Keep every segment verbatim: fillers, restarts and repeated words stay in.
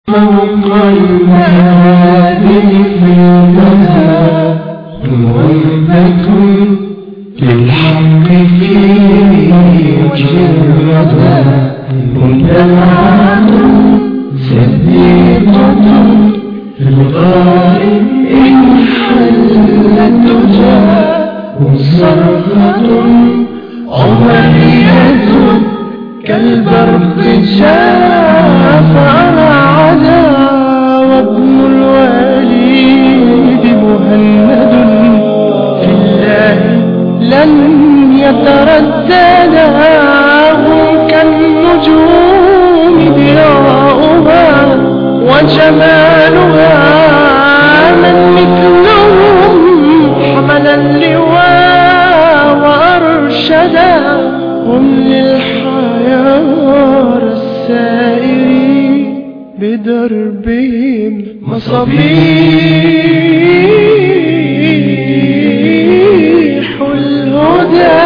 فوق المهادي في المساء موبة للحق في وجه الردى مدلعة صديقة في الغار إن حلت تجاه صرخة عمرية كالبرق شاف على عدا وابن الوليد مهند في الله لن يترددا هم كالنجوم ضياؤها وجمالها من مثلهم حمل اللواء وأرشدا هم للحيار السائرين بدربهم مصابيح الهدى.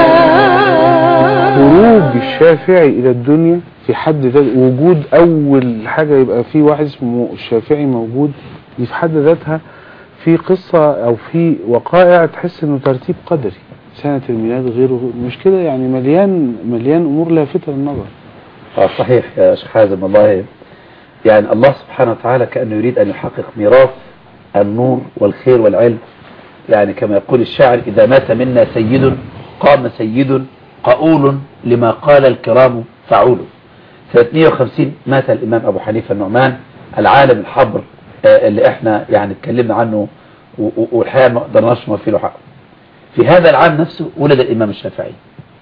خروج الشافعي إلى الدنيا في حد ذات وجود أول حاجة يبقى في واحد اسمه الشافعي موجود، دي في حد ذاتها في قصة أو في وقائع تحس إنه ترتيب قدري، سنة الميلاد غيره مش كده يعني، مليان مليان أمور لافتة للنظر. اه صحيح يا شيخ حازم، والله يعني الله سبحانه وتعالى كأنه يريد أن يحقق ميراث النور والخير والعلم. يعني كما يقول الشاعر: إذا مات منا سيد قام سيد قؤول لما قال الكرام فعول. سنة مئة وخمسين مات الإمام أبو حنيفة النعمان، العالم الحبر اللي احنا يعني اتكلمنا عنه والحقيقة ما قدرناش نوفي له حقه. في هذا العام نفسه ولد الإمام الشافعي،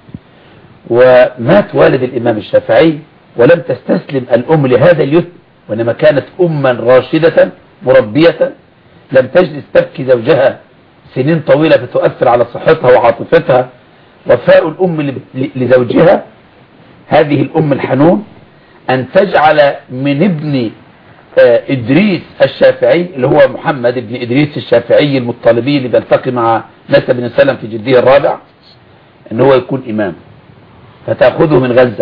ومات والد الإمام الشافعي ولم تستسلم الأم لهذا اليتم، وإنما كانت أما راشدة مربية لم تجلس تبكي زوجها سنين طويلة فتؤثر على صحتها وعاطفتها. وفاء الأم لزوجها هذه الأم الحنون أن تجعل من ابن إدريس الشافعي اللي هو محمد بن إدريس الشافعي المطلبي اللي بيلتقي مع نسب بن سلم في جده الرابع أن هو يكون إمام، فتأخذه من غزة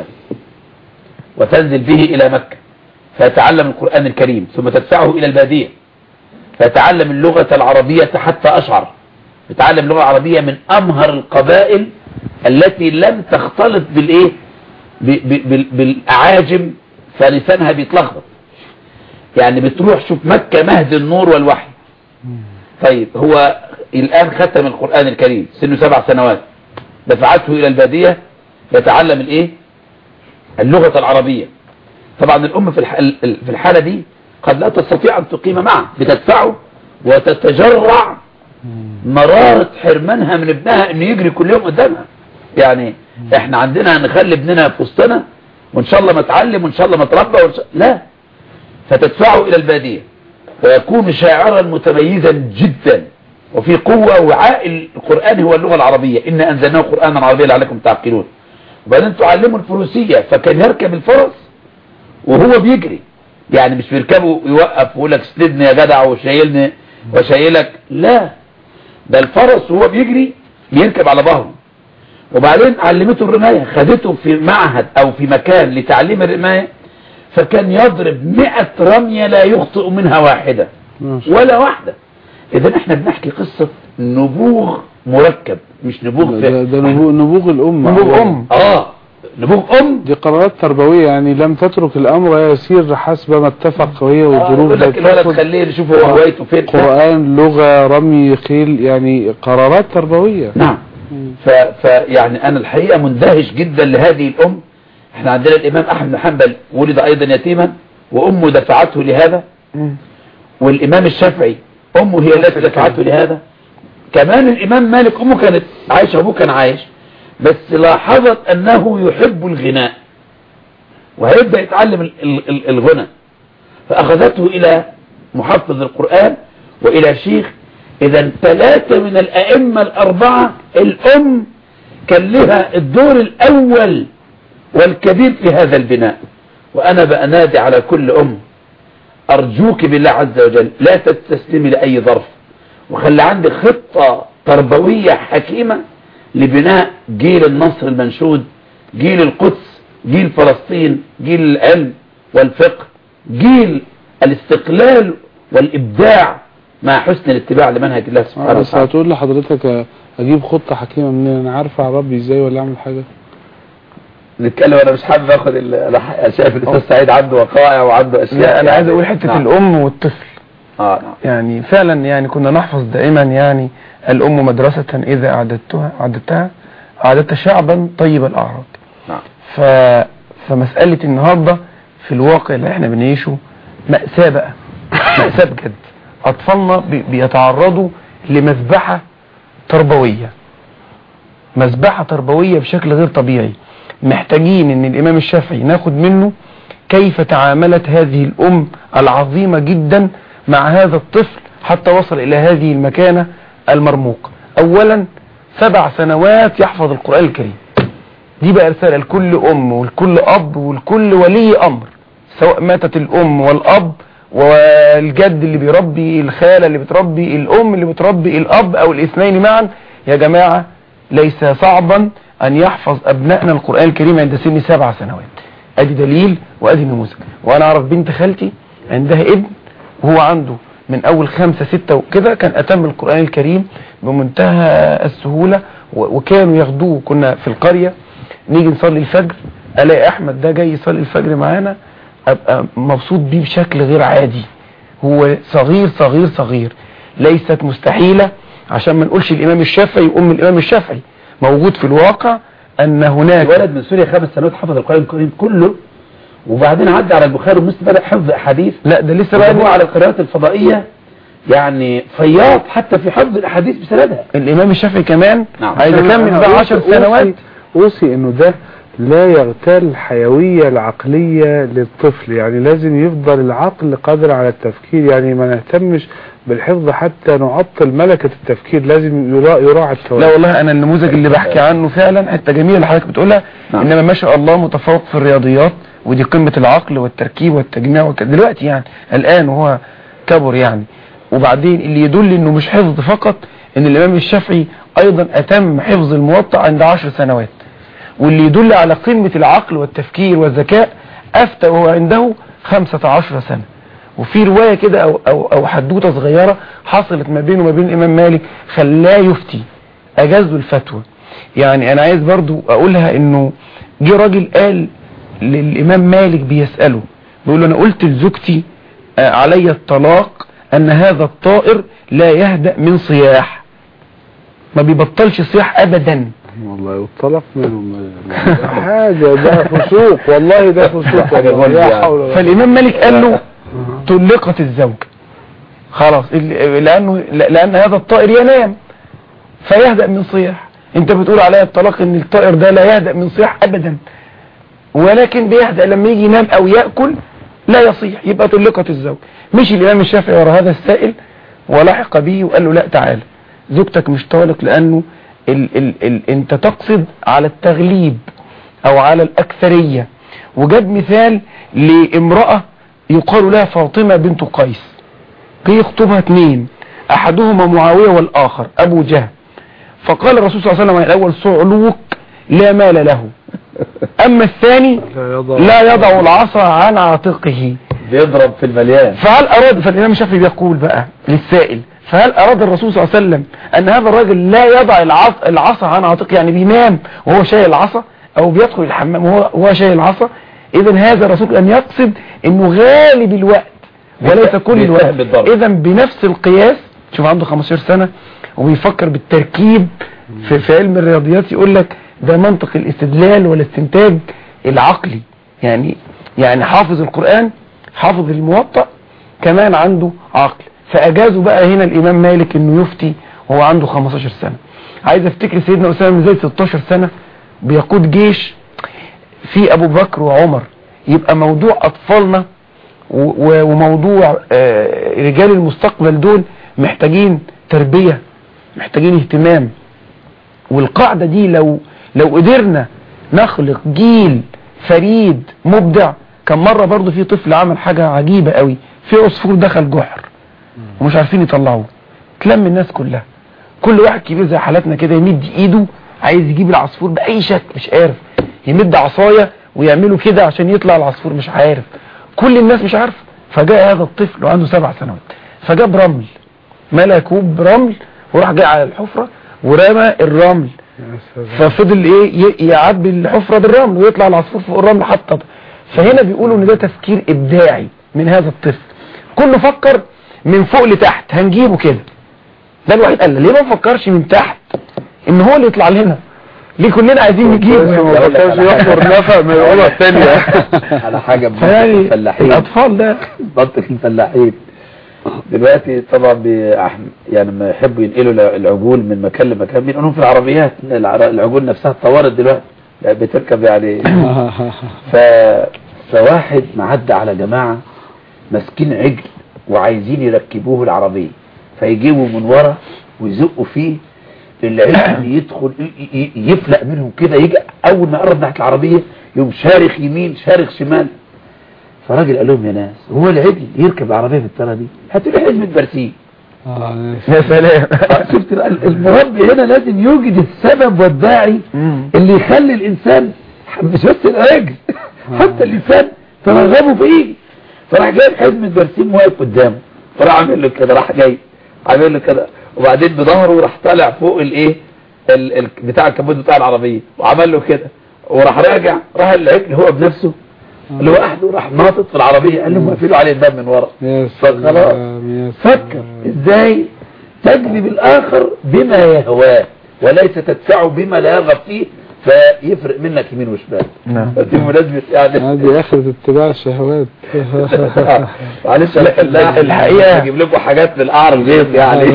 وتنزل به إلى مكة فيتعلم القرآن الكريم، ثم تدفعه إلى البادية فيتعلم اللغة العربية حتى أشعر. يتعلم اللغة العربية من أمهر القبائل التي لم تختلط بالإيه بالأعاجم، فلسانها بيتلخبط. يعني بتروح شوف مكة مهد النور والوحي. طيب هو الآن ختم القرآن الكريم سنه سبع سنوات، دفعته إلى البادية يتعلم الإيه اللغة العربية. طبعا الأم في الحالة دي قد لا تستطيع أن تقيم معه، بتدفعه وتتجرع مرارة حرمانها من ابنها انه يجري كل يوم قدامها. يعني احنا عندنا نخلي ابننا في وسطنا وان شاء الله ما اتعلم وان شاء الله ما اتربى شاء... لا، فتدفعه الى البادية ويكون شاعرا متميزا جدا وفي قوة. وعاء القرآن هو اللغة العربية، إن أنزلناه قرآنا عربيا لعلكم تعقلون. وبعدين تعلموا الفروسية، فكان يركب الفرس وهو بيجري، يعني مش بيركبه يوقف ويقول لك سندني يا جدع وشايلني وشايلك، لا، ده الفرس وهو بيجري بيركب على ظهره. وبعدين علمته الرماية، خدته في معهد او في مكان لتعليم الرماية، فكان يضرب مئة رمية لا يخطئ منها واحدة ولا واحدة. اذا احنا بنحكي قصة نبوغ مركب، مش نبوغ ده, ده نبوغ, نبوغ الام نبوغ ام اه نبوغ ام دي قرارات تربوية، يعني لم تترك الامر يسير حسب ما اتفق هي والظروف. آه لك الولد خليه نشوف هو هوايته فين، قرآن، لغة، رمي خيل، يعني قرارات تربوية. نعم. فيعني انا الحقيقة مندهش جدا لهذه الام. احنا عندنا الامام احمد بن حنبل ولد ايضا يتيما وامه دفعته لهذا، والامام الشافعي امه هي التي دفعته لهذا. كمان الامام مالك امه كانت عايشة وابوه كان عايش، بس لاحظت انه يحب الغناء وهيبدأ يتعلم الغنى، فاخذته الى محفظ القرآن والى شيخ. اذا ثلاثة من الائمة الاربعة الام كان لها الدور الاول والكبير في هذا البناء. وانا بأنادي على كل ام، ارجوك بالله عز وجل لا تستسلمي لاي ظرف، وخلي عندك خطة تربوية حكيمة لبناء جيل النصر المنشود، جيل القدس، جيل فلسطين، جيل العلم والفقه، جيل الاستقلال والإبداع مع حسن الاتباع لمنهج الله سبحانه بس وتعالى. هتقول لحضرتك اجيب خطة حكيمة منين؟ انا عارف اعربي ازاي ولا اعمل حاجة؟ نتكلم. انا مش حابب اخد ال... انا شايف الاستاذ سعيد عنده وقائع وعنده اشياء. لا انا عايز اقول حتة نعم. الام والطفل. اه نعم. يعني فعلا يعني كنا نحفظ دائما يعني الام مدرسة اذا اعددتها اعددتها اعددت شعبا طيب الاعراض. نعم. ف... فمسألة النهاردة في الواقع اللي احنا بنعيشه مأساة بقى، مأساة بجد. اطفالنا بي... بيتعرضوا لمذبحة تربوية، مذبحة تربوية بشكل غير طبيعي. محتاجين ان الامام الشافعي ناخد منه كيف تعاملت هذه الام العظيمة جدا مع هذا الطفل حتى وصل الى هذه المكانة المرموقة. اولا سبع سنوات يحفظ القرآن الكريم، دي بقى رسالة لكل ام ولكل اب ولكل ولي امر، سواء ماتت الام والاب والجد اللي بيربي، الخالة اللي بتربي، الام اللي بتربي الاب او الاثنين معا. يا جماعة ليس صعبا ان يحفظ ابنائنا القرآن الكريم عند سن سبع سنوات. ادي دليل وادي نموذج. وانا اعرف بنت خالتي عندها ابن وهو عنده من اول خمسة ستة وكده كان اتم القرآن الكريم بمنتهى السهولة، وكانوا ياخدوه. كنا في القرية نيجي نصلي الفجر الاقي احمد ده جاي يصلي الفجر معانا، ابقى مبسوط بيه بشكل غير عادي. هو صغير صغير صغير، ليست مستحيلة عشان ما نقولش الامام الشافعي وام الامام الشافعي. موجود في الواقع ان هناك ولد من سوريا خمس سنوات حفظ القرآن الكريم كله، وبعدين عدى على البخاري ومسلم بدأ حفظ احاديث. لا ده لسه بقى هو على القراءات الفضائية يعني فياض حتى في حفظ الاحاديث بسندها. الامام الشافعي كمان نعم. عايز اكمل بقى عشر سنوات. اوصي انه ده لا يغتال الحيوية العقلية للطفل، يعني لازم يفضل العقل قادر على التفكير، يعني ما نهتمش بالحفظ حتى نعطل ملكة التفكير، لازم يراعي يراعي التوازن. لا والله انا النموذج اللي بحكي عنه فعلا حتى جميلة اللي حضرتك بتقولها. نعم. انما ما شاء الله متفوق في الرياضيات، ودي قمة العقل والتركيب والتجميع وكده دلوقتي يعني الان وهو كبر يعني. وبعدين اللي يدل انه مش حفظ فقط ان الامام الشافعي ايضا اتم حفظ الموطأ عند عشر سنوات، واللي يدل على قمة العقل والتفكير والذكاء افتى وهو عنده خمسة عشر سنة. وفي رواية كده او, أو, أو حدوتة صغيرة حصلت ما بينه وما بين الامام مالك خلاه يفتي، اجازه الفتوى. يعني انا عايز برضو اقولها انه جه راجل قال للامام مالك بيسأله، بيقول له انا قلت لزوجتي علي الطلاق ان هذا الطائر لا يهدأ من صياح، ما بيبطلش صياح ابدا. والله والطلاق منهم حاجة ده فسوق، والله ده فسوق. فالامام مالك قال له طلقت الزوج خلاص، لانه لان هذا الطائر ينام فيهدأ من صياح. انت بتقول عليا الطلاق ان الطائر ده لا يهدأ من صياح ابدا، ولكن بيهدأ لما يجي ينام او يأكل لا يصيح، يبقى طلقت الزوج. مش الامام الشافعي ورا هذا السائل ولحق به وقال له لا تعالى زوجتك مش طالق، لانه ال ال ال انت تقصد على التغليب او على الاكثرية. وجاب مثال لامرأة يقال لها فاطمة بنت قيس، جه يخطبها اثنين، احدهما معاوية والاخر ابو جهل. فقال الرسول صلى الله عليه وسلم الاول صعلوك لا مال له، اما الثاني لا يضع العصا عن عاتقه، بيضرب في المليان. فهل اراد، فالامام الشافعي بيقول بقى للسائل فهل اراد الرسول صلى الله عليه وسلم ان هذا الراجل لا يضع العصا عن عاتقه، يعني بينام وهو شايل العصا او بيدخل الحمام وهو شايل العصا؟ اذا هذا الرسول ان يقصد انه غالب الوقت وليس كل الوقت. اذا بنفس القياس شوف عنده خمستاشر سنة وبيفكر بالتركيب في, في علم الرياضيات، يقول لك ده منطق الاستدلال والاستنتاج العقلي. يعني يعني حافظ القرآن حافظ الموطأ كمان عنده عقل. فاجازوا بقى هنا الامام مالك انه يفتي وهو عنده خمستاشر سنة. عايز افتكر سيدنا اسامه بن زيد ستاشر سنة بيقود جيش في ابو بكر وعمر. يبقى موضوع اطفالنا وموضوع رجال المستقبل دول محتاجين تربية، محتاجين اهتمام. والقاعدة دي لو لو قدرنا نخلق جيل فريد مبدع. كان مرة برضو في طفل عمل حاجة عجيبة قوي، في عصفور دخل جحر ومش عارفين يطلعوه، تلم الناس كلها، كل واحد كبير زي حالاتنا كده يمد ايده عايز يجيب العصفور بأي شكل مش عارف، يمد عصاية ويعملوا كده عشان يطلع العصفور مش عارف، كل الناس مش عارفه. فجاء هذا الطفل وعنده سبع سنوات فجاب رمل، ملأ كوب رمل وراح جاي على الحفرة ورمى الرمل، ففضل ايه يعبي الحفرة بالرمل ويطلع العصفور فوق الرمل حتى. فهنا بيقولوا ان ده تفكير ابداعي من هذا الطفل، كله فكر من فوق لتحت هنجيبه كده. ده الوحيد قال ليه ما فكرش من تحت ان هو اللي يطلع لنا؟ ليه كلنا عايزين نجيبه؟ ما فكرش يحفر نفق من الأولى الثانية على حاجة بمنطق يعني الفلاحين، الاطفال ده منطق الفلاحين دلوقتي طبعا بيحم... يعني لما يحبوا ينقلوا العجول من مكان لمكان بينقلوهم في العربيات، العجول نفسها اتطورت دلوقتي بتركب يعني ف... فواحد معدى على جماعة ماسكين عجل وعايزين يركبوه العربية، فيجيبوا من ورا ويزقوا فيه العجل يدخل يفلق منهم كده، يجي اول ما قرب ناحية العربية يقوم شارخ يمين شارخ شمال. فراجل قال لهم يا ناس هو العجل يركب العربية بالطريقة دي؟ هاتوا لي حزمة برسيم. يا سلام. شفت المربي هنا لازم يوجد السبب والداعي اللي يخلي الانسان مش بس العجل حتى الانسان ترغبه فيه. فراح جايب حزمة برسيم واقف قدامه، فراح عامل له كده، راح جاي عامل له كده، وبعدين بظهره راح طالع فوق الايه بتاع الكبوت بتاع العربية وعمل له كده، وراح راجع راح العجل هو بنفسه اللي هو احده راح ناطط في العربية، قال لهم اقفلوا عليه الباب من ورا. فخلاص فكر ازاي تجلب الاخر بما يهواه وليس تدفعه بما لا يرغب فيه فيفرق منك يمين وشمال. نعم. دي مناسبة يعني هذه اخرة اتباع الشهوات. معلش انا الحقيقة اجيب لكم حاجات للقعر البيت يعني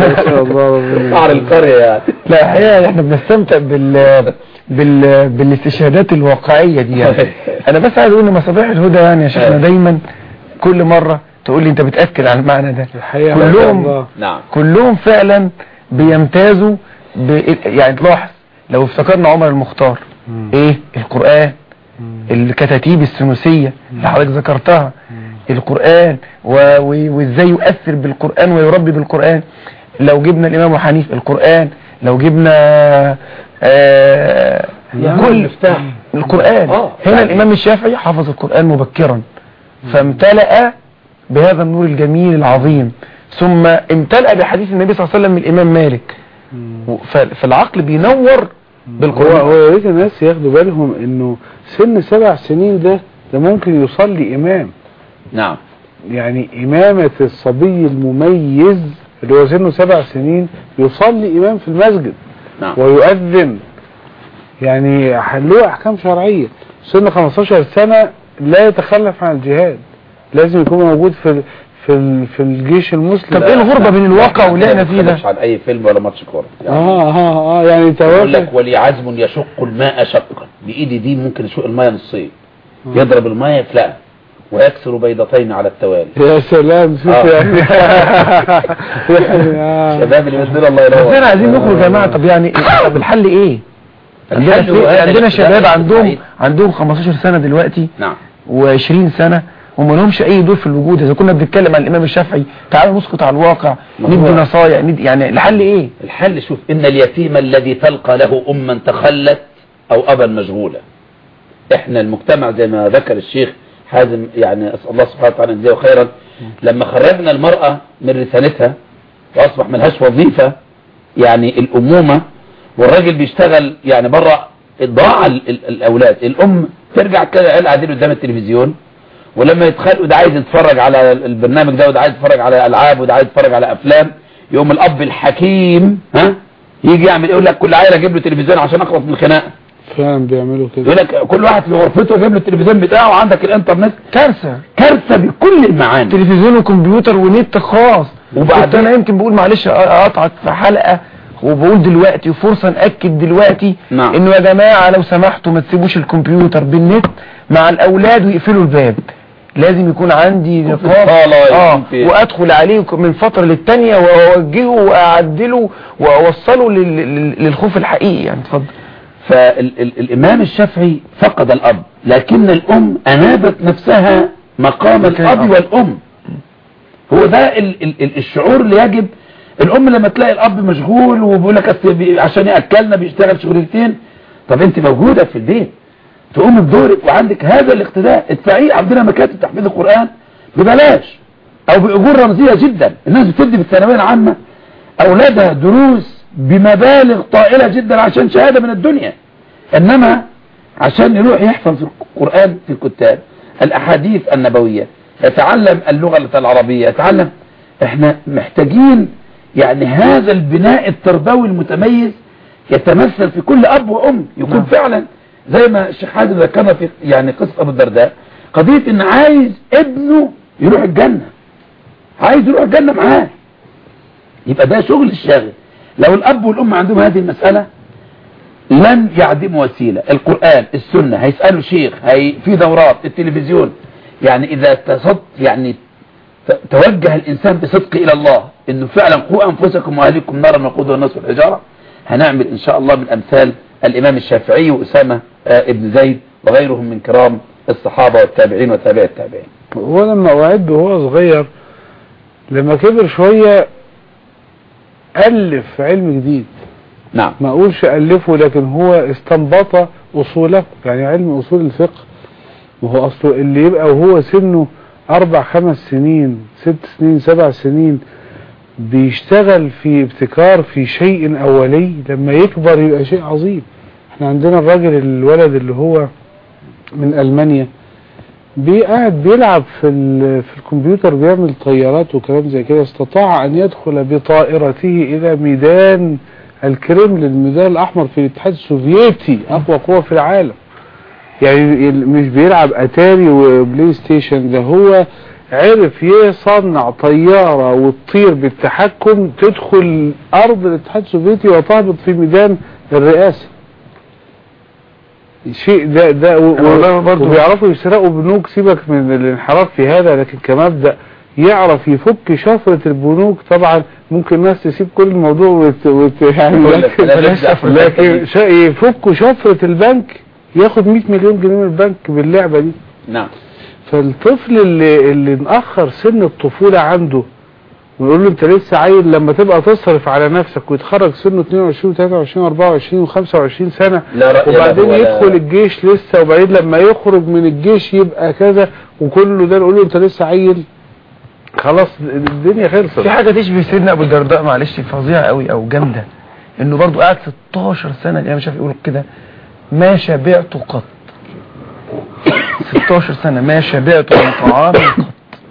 قعر القرية يعني. لا الحقيقة احنا بنستمتع بال بال بالاستشهادات الواقعية دي يعني. انا بس عايز اقول ان مصابيح الهدى يعني يا شيخنا دايما كل مرة تقول لي انت بتأكد على المعنى ده، كلهم نعم كلهم فعلا بيمتازوا ب... يعني تلاحظ لو افتكرنا عمر المختار مم. ايه القرآن، مم. الكتاتيب السنوسية اللي حضرتك ذكرتها، مم. القرآن و... و... وازاي يؤثر بالقرآن ويربي بالقرآن. لو جبنا الامام حنيفة القرآن، لو جبنا آه كل مفتاح القرآن. آه. هنا يعني الامام الشافعي حفظ القرآن مبكرا فامتلأ بهذا النور الجميل العظيم، ثم امتلأ بحديث النبي صلى الله عليه وسلم من الامام مالك. فالعقل بينور بالقرآن. هو يا ريت الناس ياخدوا بالهم انه سن سبع سنين ده ده ممكن يصلي امام. نعم. يعني امامة الصبي المميز اللي هو سنه سبع سنين يصلي امام في المسجد. نعم. ويؤذن، يعني له احكام شرعية. سن خمستاشر سنة لا يتخلف عن الجهاد، لازم يكون موجود في في في الجيش المسلم. طب ايه الغربة بين الواقع واللي احنا فيه ده؟ مش عن اي فيلم ولا ماتش كوره يعني. اه اه اه يعني يقول لك ولي عزم يشق الماء شقا، بايدي دي ممكن يشق الماء نصين، يضرب الماء يفلقها ويكسر بيضتين على التوالي. يا سلام شوف آه. يعني شباب اللي بدنا الله ينور. بس احنا عايزين نخرج يا جماعه. طب يعني طب الحل ايه؟ عندنا عندنا شباب عندهم عندهم خمستاشر سنة دلوقتي. نعم. وعشرين سنة وما لهمش اي دور في الوجود. اذا كنا بنتكلم عن الامام الشافعي تعالوا نسقط على الواقع ندي نصايح ندي يعني الحل ايه؟ الحل شوف ان اليتيم الذي تلقى له اما تخلت او ابا مشغولا. احنا المجتمع زي ما ذكر الشيخ حازم يعني اسال الله سبحانه وتعالى يجزيه خيرا، لما خرجنا المرأة من رسالتها واصبح ملهاش وظيفة يعني الامومة، والراجل بيشتغل يعني بره، ضاع الاولاد. الام ترجع كده عيال قاعدين قدام التلفزيون، ولما يتخلقوا ده عايز يتفرج على البرنامج ده وده عايز يتفرج على العاب وده عايز يتفرج على افلام، يوم الاب الحكيم ها يجي يعمل يقول لك كل عيله اجيب له تلفزيون عشان اخلص من الخناقه. فعلا بيعملوا كده. يقول لك كل واحد في غرفته يجيب له التلفزيون بتاعه وعندك الانترنت. كارثه كارثه بكل المعاني. تلفزيون وكمبيوتر ونت خاص. وبعدين انا يمكن بقول معلش اقطعك في حلقه وبقول دلوقتي وفرصة نأكد دلوقتي. نعم. انه يا جماعة لو سمحتوا ما تسيبوش الكمبيوتر بالنت مع الاولاد ويقفلوا الباب. لازم يكون عندي نقاط اه وادخل عليه من فترة للتانية واوجهه واعدله واوصله للخوف الحقيقي يعني. اتفضل. فالامام الشافعي فقد الاب، لكن الام انابت نفسها مقام الاب والام. هو ده ال ال الشعور اللي يجب. الام لما تلاقي الاب مشغول وبيقول لك عشان ياكلنا بيشتغل شغلتين، طب انت موجوده في البيت تقوم بدورك وعندك هذا الاقتداء. ادفعيه. عندنا مكاتب تحفيظ القران ببلاش او باجور رمزية جدا. الناس بتدي في الثانوية العامة اولادها دروس بمبالغ طائلة جدا عشان شهادة من الدنيا، انما عشان يروح يحفظ القرآن في الكتاب، الاحاديث النبوية، يتعلم اللغة العربية، يتعلم. احنا محتاجين يعني هذا البناء التربوي المتميز يتمثل في كل اب وام، يكون نعم. فعلا زي ما الشيخ حازم ذكرنا في يعني قصة ابو الدرداء، قضية ان عايز ابنه يروح الجنة، عايز يروح الجنة معاه، يبقى ده شغل الشاغل. لو الاب والام عندهم هذه المسألة لن يعدموا وسيلة. القرآن، السنة، هيسألوا شيخ، هي في دورات، التلفزيون. يعني اذا تصد يعني توجه الانسان بصدق الى الله انه فعلا قوا انفسكم واهليكم نارا وقودها الناس والحجارة، هنعمل ان شاء الله من امثال الامام الشافعي واسامة ابن زيد وغيرهم من كرام الصحابة والتابعين وتابع التابعين. هو لما وعد وهو صغير لما كبر شوية ألف علم جديد. نعم. ما أقولش ألفه، لكن هو استنبط أصوله، يعني علم أصول الفقه. وهو أصله اللي يبقى وهو سنه أربع خمس سنين ست سنين سبع سنين بيشتغل في ابتكار في شيء أولي، لما يكبر يبقى شيء عظيم. احنا عندنا الراجل الولد اللي هو من ألمانيا قاعد بيلعب في في الكمبيوتر، بيعمل طيارات وكلام زي كده، استطاع أن يدخل بطائرته إلى ميدان الكريملين، الميدان الأحمر في الاتحاد السوفيتي، أقوى قوة في العالم. يعني مش بيلعب أتاري وبلاي ستيشن، ده هو عرف يصنع طيارة وتطير بالتحكم تدخل أرض الاتحاد السوفيتي وتهبط في ميدان الرئاسة. شيء ده ده وبيعرفوا يسرقوا بنوك. سيبك من الانحراف في هذا، لكن كمبدأ يعرف يفك شفرة البنوك. طبعا ممكن الناس تسيب كل الموضوع وت... وت... يعني لكن, لكن يفك شفرة البنك ياخد مئة مليون جنيه من البنك باللعبة دي. نعم. فالطفل اللي اللي نأخر سن الطفولة عنده ونقول له انت لسه عيل، لما تبقى تصرف على نفسك ويتخرج سنه اثنين وعشرين وثلاثة وعشرين واربعة وعشرين وخمسة وعشرين سنة، وبعدين يدخل الجيش لسه، وبعدين لما يخرج من الجيش يبقى كذا، وكله ده نقول له انت لسه عيل، خلاص الدنيا خلصت. في حاجة تشبه سيدنا ابو الدرداء معلش فظيعة قوي او جامدة، انه برضو قاعد ستاشر سنة الامام الشافعي يقول كده ما شبعت قط. ستاشر سنة ما شبعت من طعام قط.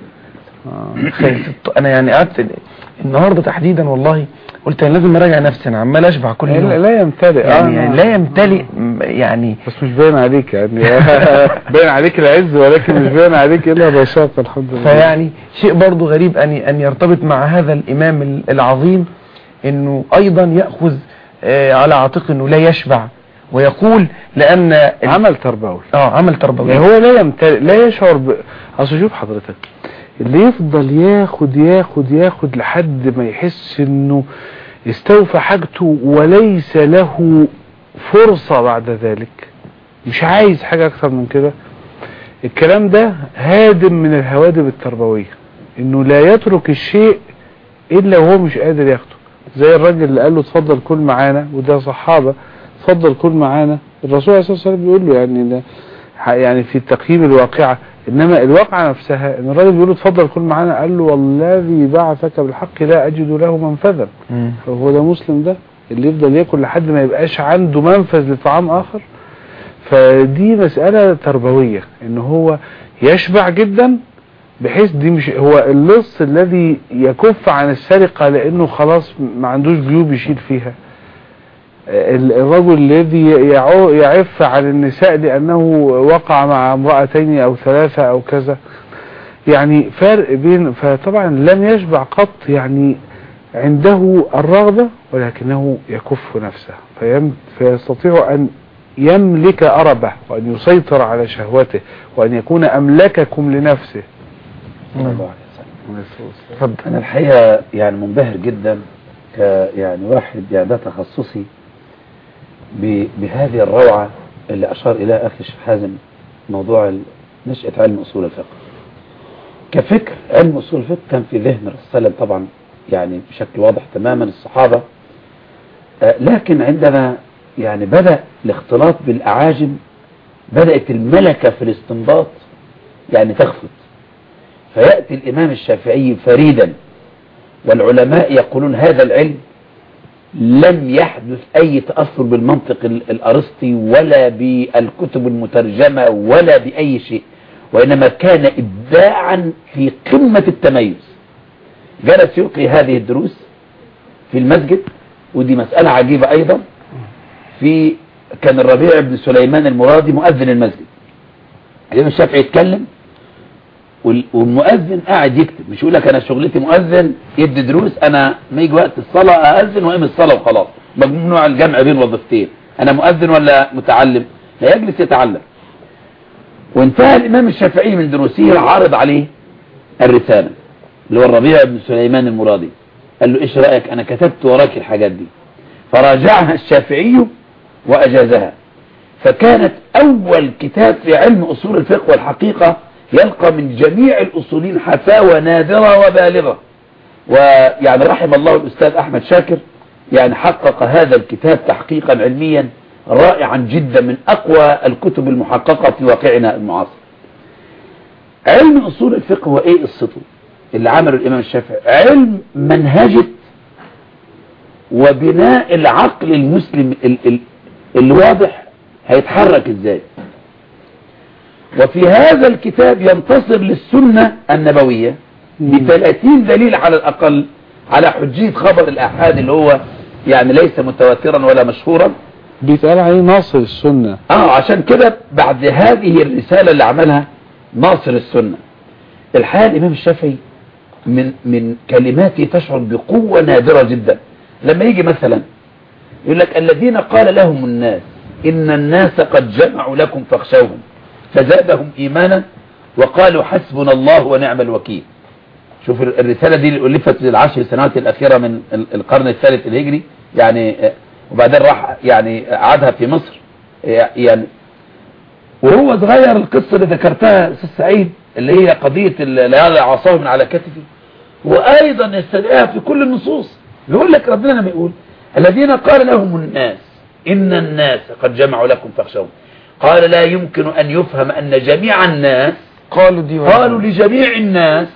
انا يعني قعدت النهارده تحديدا والله قلت انا لازم اراجع نفسي، انا عمال اشبع كل يوم. لا يمتلئ يعني, يعني لا يمتلئ يعني، بس مش باين عليك يعني باين عليك العز ولكن مش باين عليك الا الرشاقه الحمد لله. فيعني شيء برضو غريب ان ان يرتبط مع هذا الامام العظيم انه ايضا ياخذ على عاتقه انه لا يشبع، ويقول لان عمل تربوي. اه عمل تربوي يعني هو لا يمتلئ، لا يشعر ب... اصل شوف حضرتك اللي يفضل ياخد ياخد ياخد لحد ما يحس انه استوفى حاجته وليس له فرصة بعد ذلك، مش عايز حاجة اكثر من كده، الكلام ده هادم من الهوادم التربوية، انه لا يترك الشيء الا وهو مش قادر ياخده. زي الراجل اللي قال له اتفضل كل معانا، وده صحابة، اتفضل كل معانا، الرسول عليه الصلاة والسلام بيقول له يعني ده يعني في تقييم الواقعة، انما الواقعة نفسها ان الراجل بيقول له اتفضل كل معانا، قال له والذي بعثك بالحق لا اجد له منفذا. فهو ده مسلم ده اللي يفضل ياكل لحد ما يبقاش عنده منفذ لطعام اخر. فدي مسألة تربوية، ان هو يشبع جدا بحيث دي مش هو اللص الذي يكف عن السرقة لانه خلاص ما عندوش جيوب يشيل فيها، الرجل الذي يعف عن النساء لأنه وقع مع امرأتين أو ثلاثة أو كذا، يعني فرق بين. فطبعا لم يشبع قط، يعني عنده الرغبة ولكنه يكف نفسه فيستطيع أن يملك أربه وأن يسيطر على شهوته وأن يكون أملككم لنفسه. أنا الحقيقة يعني منبهر جدا ك يعني واحد يعني ده تخصصي بهذه الروعة اللي أشار إلى أخي الشيخ حازم، موضوع نشأة علم أصول الفقه. كفكر علم أصول الفقه كان في ذهن الرسول صلى الله عليه وسلم طبعا يعني بشكل واضح تماما الصحابة، آه لكن عندما يعني بدأ الاختلاط بالأعاجم بدأت الملكة في الاستنباط يعني تخفت، فيأتي الإمام الشافعي فريدا، والعلماء يقولون هذا العلم لم يحدث أي تأثر بالمنطق الأرسطي ولا بالكتب المترجمة ولا بأي شيء، وإنما كان إبداعا في قمة التميز. جلس يلقي هذه الدروس في المسجد، ودي مسألة عجيبة أيضا. في كان الربيع بن سليمان المرادي مؤذن المسجد، الإمام الشافعي يتكلم والمؤذن قاعد يكتب، مش يقول لك أنا شغلتي مؤذن يدي دروس، أنا ما يجي وقت الصلاة أأذن وأقيم الصلاة وخلاص، ممنوع الجمع بين وظيفتين، أنا مؤذن ولا متعلم؟ لا، يجلس يتعلم. وانتهى الإمام الشافعي من دروسه عارض عليه الرسالة اللي هو الربيع بن سليمان المرادي، قال له إيش رأيك؟ أنا كتبت وراك الحاجات دي. فراجعها الشافعي وأجازها، فكانت أول كتاب في علم أصول الفقه والحقيقة يلقى من جميع الأصولين حفاوة نادرة وبالغة. ويعني رحم الله الأستاذ أحمد شاكر، يعني حقق هذا الكتاب تحقيقا علميا رائعا جدا، من أقوى الكتب المحققة في واقعنا المعاصر. علم أصول الفقه هو إيه قصته اللي عمله الإمام الشافعي؟ علم منهجة وبناء العقل المسلم الواضح هيتحرك إزاي. وفي هذا الكتاب ينتصر للسنة النبوية بثلاثين دليل على الأقل على حجية خبر الأحاد اللي هو يعني ليس متواترا ولا مشهورا، بيتقال عليه ناصر السنة. اه عشان كده بعد هذه الرسالة اللي عملها ناصر السنة، الحقيقة الإمام الشافعي من من كلماته تشعر بقوة نادرة جدا. لما يجي مثلا يقول لك الذين قال لهم الناس إن الناس قد جمعوا لكم فاخشوهم فزادهم إيمانا وقالوا حسبنا الله ونعم الوكيل. شوف الرسالة دي اللي ألفت في العشر سنوات الأخيرة من القرن الثالث الهجري، يعني وبعدين راح يعني عادها في مصر، يعني وهو صغير. القصة اللي ذكرتها أستاذ سعيد اللي هي قضية لا عصاه من على كتفي، وأيضا يستدعيها في كل النصوص. يقول لك ربنا لما يقول الذين قال لهم الناس إن الناس قد جمعوا لكم فاخشوهم، قال لا يمكن أن يفهم أن جميع الناس قالوا دي قالوا لجميع الناس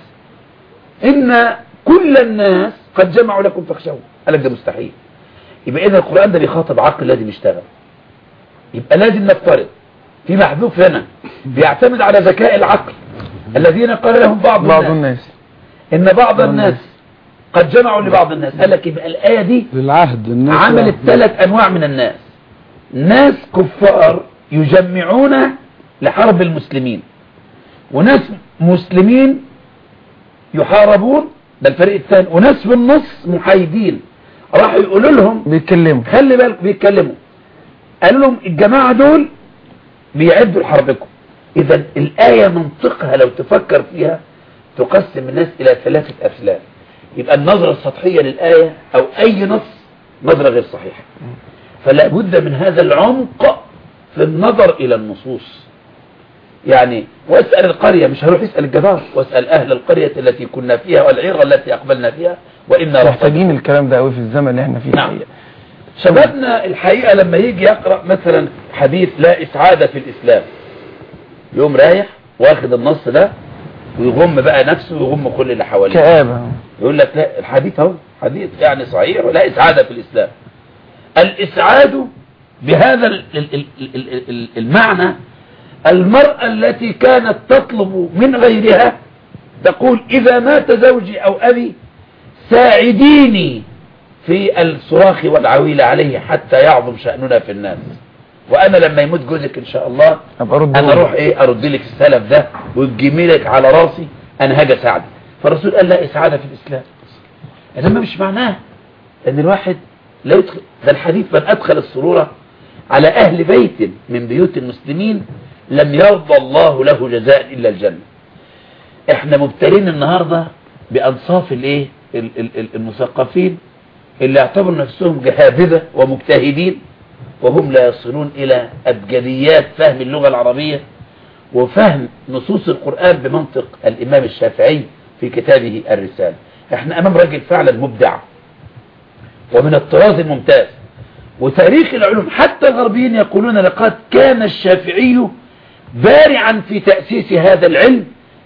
إن كل الناس قد جمعوا لكم فاخشوهم. قال لك ده مستحيل. يبقى إذا القرآن ده بيخاطب عقل لازم يشتغل، يبقى لازم نفترض في محذوف هنا بيعتمد على ذكاء العقل. الذين قال لهم بعض, بعض الناس, الناس إن بعض الناس قد جمعوا لبعض الناس. قال لك يبقى الآية دي للعهد الناس عملت ثلاث أنواع من الناس: ناس كفار يجمعون لحرب المسلمين، وناس مسلمين يحاربون، ده الفريق الثاني، وناس في النص محايدين راحوا يقولوا لهم بيتكلموا خلي بالك بيتكلموا، قالوا لهم الجماعة دول بيعدوا لحربكم. إذا الآية منطقها لو تفكر فيها تقسم الناس إلى ثلاثة أفلام. يبقى النظرة السطحية للآية أو أي نص نظرة غير صحيحة، فلا بد من هذا العمق في النظر إلى النصوص. يعني واسأل القرية، مش هروح يسأل الجدار، واسأل أهل القرية التي كنا فيها والعيرة التي أقبلنا فيها وإنا محتاجين الكلام ده قوي في الزمن اللي احنا فيه. نعم. شبابنا الحقيقة لما يجي يقرأ مثلا حديث لا إسعادة في الإسلام، يوم رايح واخد النص ده ويغم بقى نفسه ويغم كل اللي حواليه، كآبة. يقول لك لا الحديث اهو حديث يعني صحيح ولا إسعادة في الإسلام. الإسعاد بهذا المعنى المرأة التي كانت تطلب من غيرها تقول إذا مات زوجي أو أبي ساعديني في الصراخ والعويل عليه حتى يعظم شأننا في الناس، وأنا لما يموت جوزك إن شاء الله أنا أروح إيه أرد لك السلف ده وتجميلك على راسي، أنا هاجي أساعدك. فالرسول قال لا إسعادة في الإسلام، إنما مش معناه أن الواحد لا يدخل. ده الحديث من أدخل السرور على أهل بيت من بيوت المسلمين لم يرضى الله له جزاء إلا الجنة. إحنا مبتلين النهاردة بأنصاف الإيه المثقفين اللي اعتبروا نفسهم جهابذة ومجتهدين، وهم لا يصلون إلى أبجديات فهم اللغة العربية وفهم نصوص القرآن بمنطق الإمام الشافعي في كتابه الرسالة. احنا أمام راجل فعلا مبدع ومن الطراز الممتاز. وتاريخ العلوم حتى الغربيين يقولون لقد كان الشافعي بارعا في تأسيس هذا العلم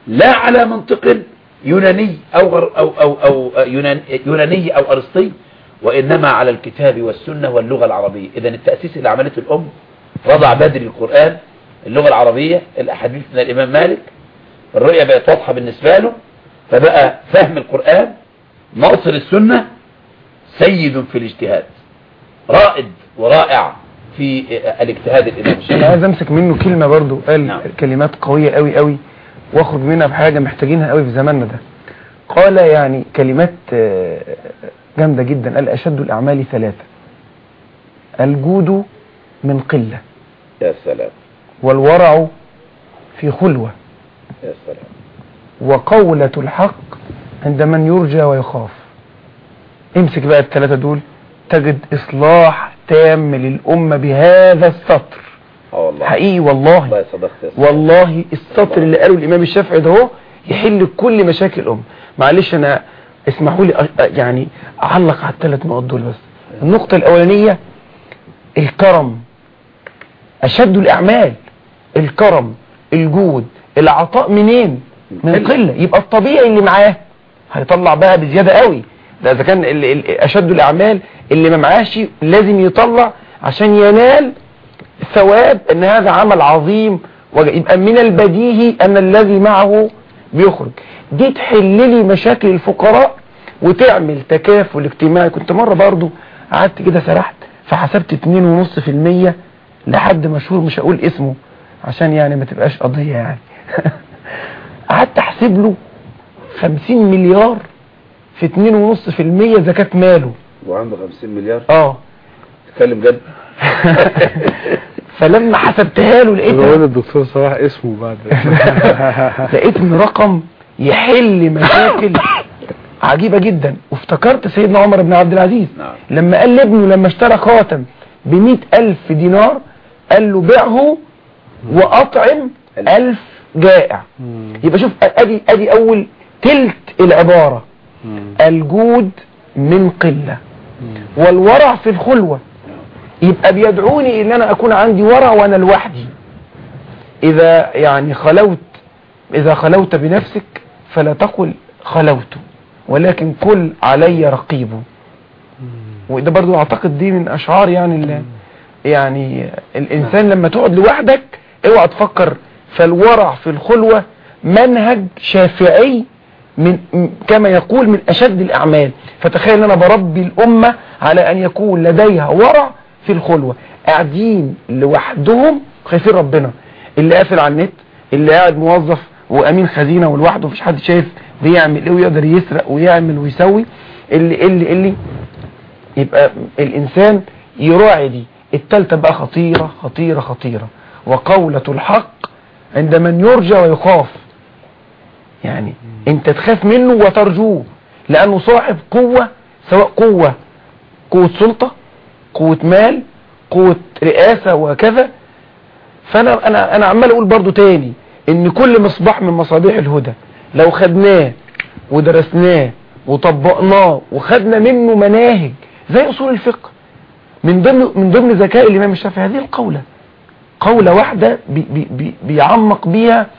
لا على منطق يوناني أو, غر أو, أو, أو يونان يوناني أو أرسطي، وإنما على الكتاب والسنة واللغة العربية. إذن التأسيس اللي عملته الأم رضع بدري القرآن، اللغة العربية، الأحاديث من الإمام مالك، الرؤية بقت واضحة بالنسبة له، فبقى فهم القرآن، ناصر السنة، سيد في الاجتهاد، رائد ورائع في الاجتهاد الإمام الشافعي. انا عايز امسك منه كلمة برضو، قال نعم. كلمات قوية قوي قوي واخرج منها بحاجة محتاجينها قوي في زماننا ده. قال يعني كلمات جامدة جدا، قال أشد الأعمال ثلاثة: الجود من قلة، يا سلام، والورع في خلوة، يا سلام، وقولة الحق عند من يرجى ويخاف. امسك بقى الثلاثة دول تجد إصلاح تام للأمة بهذا السطر. اه والله حقيقي والله والله صدقت يا سلام. والله السطر اللي قاله الإمام الشافعي ده هو يحل كل مشاكل الأمة. معلش أنا اسمحوا لي أ- يعني أعلق على الثلاث نقط دول بس. النقطة الأولانية الكرم، أشد الأعمال الكرم، الجود، العطاء منين؟ من قلة. يبقى الطبيعي اللي معاه هيطلع بقى بزيادة قوي. ده إذا كان ال- ال- أشد الأعمال اللي ما معاش لازم يطلع عشان ينال ثواب ان هذا عمل عظيم. ويبقى من البديهي ان الذي معه بيخرج. دي تحل لي مشاكل الفقراء وتعمل تكافل اجتماعي. كنت مرة برضو قعدت كده سرحت فحسبت اتنين ونص في المية لحد مشهور مش هقول اسمه عشان يعني ما تبقاش قضية يعني. قعدت احسب له خمسين مليار في اتنين ونص في المية زكاة ماله. وعنده خمسين مليار؟ اه تتكلم جد. فلما حسبتها له بقول لقيتها الدكتور صلاح اسمه بعد لقيت ان رقم يحل مشاكل عجيبة جدا. وافتكرت سيدنا عمر بن عبد العزيز نعم. لما قال لابنه لما اشترى خاتم بمئة ألف دينار قال له بيعه وأطعم ألف جائع. يبقى شوف ادي ادي اول تلت العبارة: الجود من قلة والورع في الخلوة. يبقى بيدعوني ان انا اكون عندي ورع وانا لوحدي. اذا يعني خلوت اذا خلوت بنفسك فلا تقل خلوت ولكن كل علي رقيب. وده برضو اعتقد دي من اشعار يعني يعني الانسان لما تقعد لوحدك اوعى تفكر. فالورع في الخلوة منهج شافعي من كما يقول من اشد الاعمال. فتخيل انا بربي الامة على ان يكون لديها ورع في الخلوة، قاعدين لوحدهم خايفين ربنا. اللي قافل على النت، اللي قاعد موظف وامين خزينة ولوحده مفيش حد شايف بيعمل ايه ويقدر يسرق ويعمل ويسوي. اللي اللي اللي يبقى الانسان يراعي دي. التالتة بقى خطيرة خطيرة خطيرة: وقولة الحق عند من يرجى ويخاف. يعني انت تخاف منه وترجوه لانه صاحب قوة، سواء قوة قوة سلطة، قوة مال، قوة رئاسة وكذا. فانا انا انا عمال اقول برضو تاني ان كل مصباح من مصابيح الهدى لو خدناه ودرسناه وطبقناه وخدنا منه مناهج زي اصول الفقه، من ضمن من ضمن ذكاء الامام الشافعي هذه القولة، قولة واحدة بي بي بي بيعمق بيها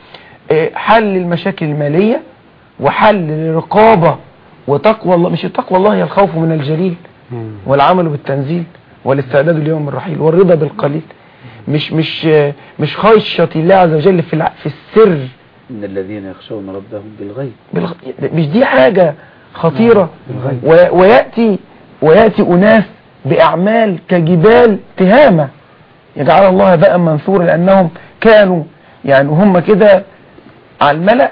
حل المشاكل المالية وحل الرقابة وتقوى الله. مش تقوى الله هي الخوف من الجليل والعمل بالتنزيل والاستعداد ليوم الرحيل والرضا بالقليل. مش مش مش خشية الله عز وجل في في السر إن الذين يخشون ربهم بالغيب. بالغ... مش دي حاجة خطيرة. و... ويأتي ويأتي أناس بأعمال كجبال تهامة يجعل الله بقى منثورا لأنهم كانوا يعني هم كده على الملأ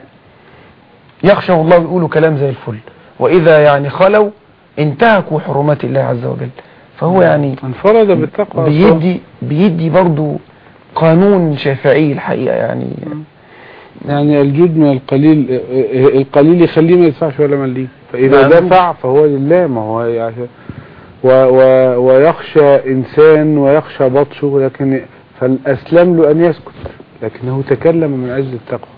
يخشوا الله ويقولوا كلام زي الفل، وإذا يعني خلوا انتهكوا حرمات الله عز وجل. فهو يعني انفرد بالتقوى بيدي بيدي برضو قانون شافعي الحقيقة. يعني يعني الجود من القليل، القليل يخليه ما يدفعش ولا مليه، فإذا نعم. دفع فهو لله. ما هو يعني و و ويخشى إنسان ويخشى بطشه، لكن فالأسلم له أن يسكت لكنه تكلم من أجل التقوى.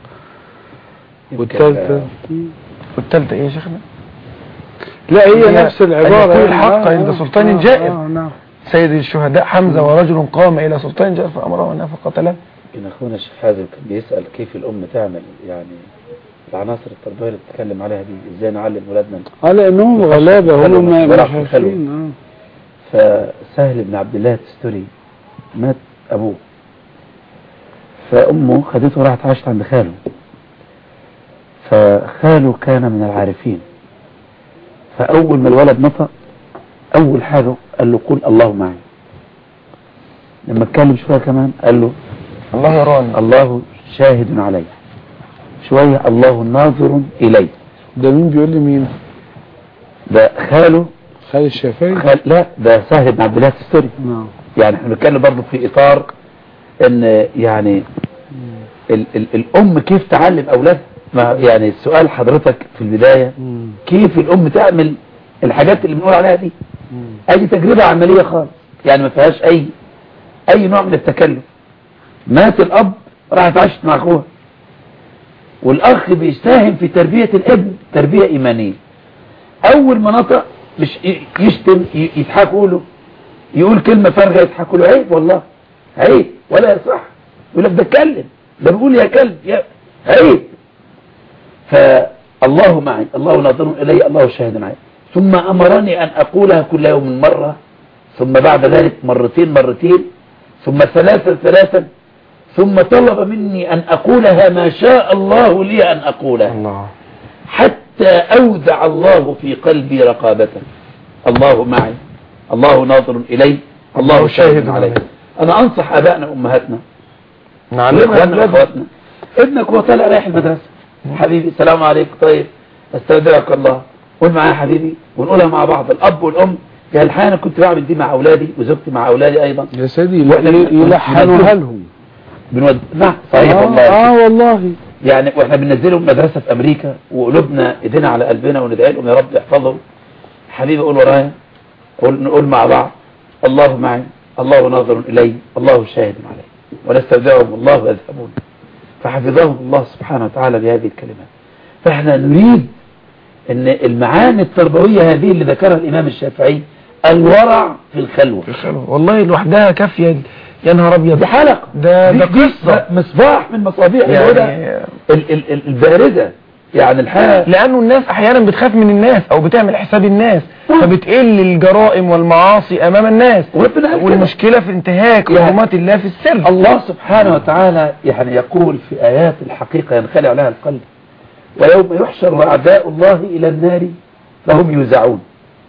والثالثة والثالثة ايه يا شيخنا؟ لا هي هي نفس العبارة. أن يكون الحق آه عند آه سلطان آه جائر. آه نعم. سيد الشهداء حمزة ورجل قام إلى سلطان جائر فأمره أنه فقتله. إن أخونا الشيخ حازم كان بيسأل كيف الأم تعمل يعني العناصر التربوية اللي بتتكلم عليها دي ازاي نعلم ولادنا. اه لانهم غلابة هم ما مش ورع الخلوة. عارفين. فسهل بن عبد الله التستوري مات ابوه، فامه خدته وراحت عاشت عند خاله، فخاله كان من العارفين، فاول ما الولد نطق اول حاجة قال له قل الله معي. لما اتكلم شوية كمان قال له الله يراني، الله شاهد علي، شوية الله ناظر الي. ده مين بيقول لي مين؟ ده خاله خالد الشافعي؟ خال... لا ده سهل بن عبد الله التستوري. نعم. يعني احنا بنتكلم برضه في اطار ان يعني ال ال الام كيف تعلم اولادها. ما يعني السؤال حضرتك في البداية مم. كيف الام تعمل الحاجات اللي بنقول عليها دي. مم. اي تجربة عملية خالص، يعني ما فيهاش اي اي نوع من التكلف. مات الاب راحت عاشت مع اخوها، والاخ بيساهم في تربية الابن تربية ايمانية. اول ما نطق مش يشتم يضحكوا له، يقول كلمة فارغة يضحكوا له، عيب والله عيب ولا يصح. يقول لك ده اتكلم، ده بيقول يا كلب يا عيب. فالله معي، الله ناظر الي، الله شاهد معي. ثم امرني ان اقولها كل يوم مرة، ثم بعد ذلك مرتين مرتين، ثم ثلاثا ثلاثا، ثم طلب مني ان اقولها ما شاء الله لي ان اقولها. الله. حتى اودع الله في قلبي رقابته. الله معي، الله ناظر الي، الله شاهد علي. انا انصح ابائنا وامهاتنا واخواننا واخواتنا، ابنك هو طالع رايح المدرسة، حبيبي السلام عليكم، طيب استودعك الله، قول معايا حبيبي، ونقولها مع بعض الاب والام. يعني الحقيقة انا كنت بعمل دي مع اولادي وزوجتي مع اولادي ايضا يا سيدي يلحنوها لهم. بنود... نعم صحيح آه والله. اه والله يعني واحنا بننزلهم مدرسة في امريكا وقلوبنا ايدينا على قلبنا وندعي لهم يا رب يحفظهم. حبيبي قول ورايا، نقول مع بعض الله معي، الله ناظر الي، الله شاهد علي، ونستودعهم الله يذهبون. فحفظهم الله سبحانه وتعالى بهذه الكلمات. فاحنا نريد ان المعاني التربوية هذه اللي ذكرها الامام الشافعي، الورع في الخلوة. في الخلوة والله لوحدها كافية. يا نهار ابيض، دي حلقة، ده ده قصة، مصباح من مصابيح الهدى يعني ال ال ال الباردة. يعني الحياة لانه الناس احيانا بتخاف من الناس او بتعمل حساب الناس، فبتقل الجرائم والمعاصي امام الناس، والمشكلة في انتهاك حرمات الله في السر. الله سبحانه وتعالى يعني يقول في ايات الحقيقة ينخلع لها القلب: ويوم يحشر اعداء الله الى النار فهم يوزعون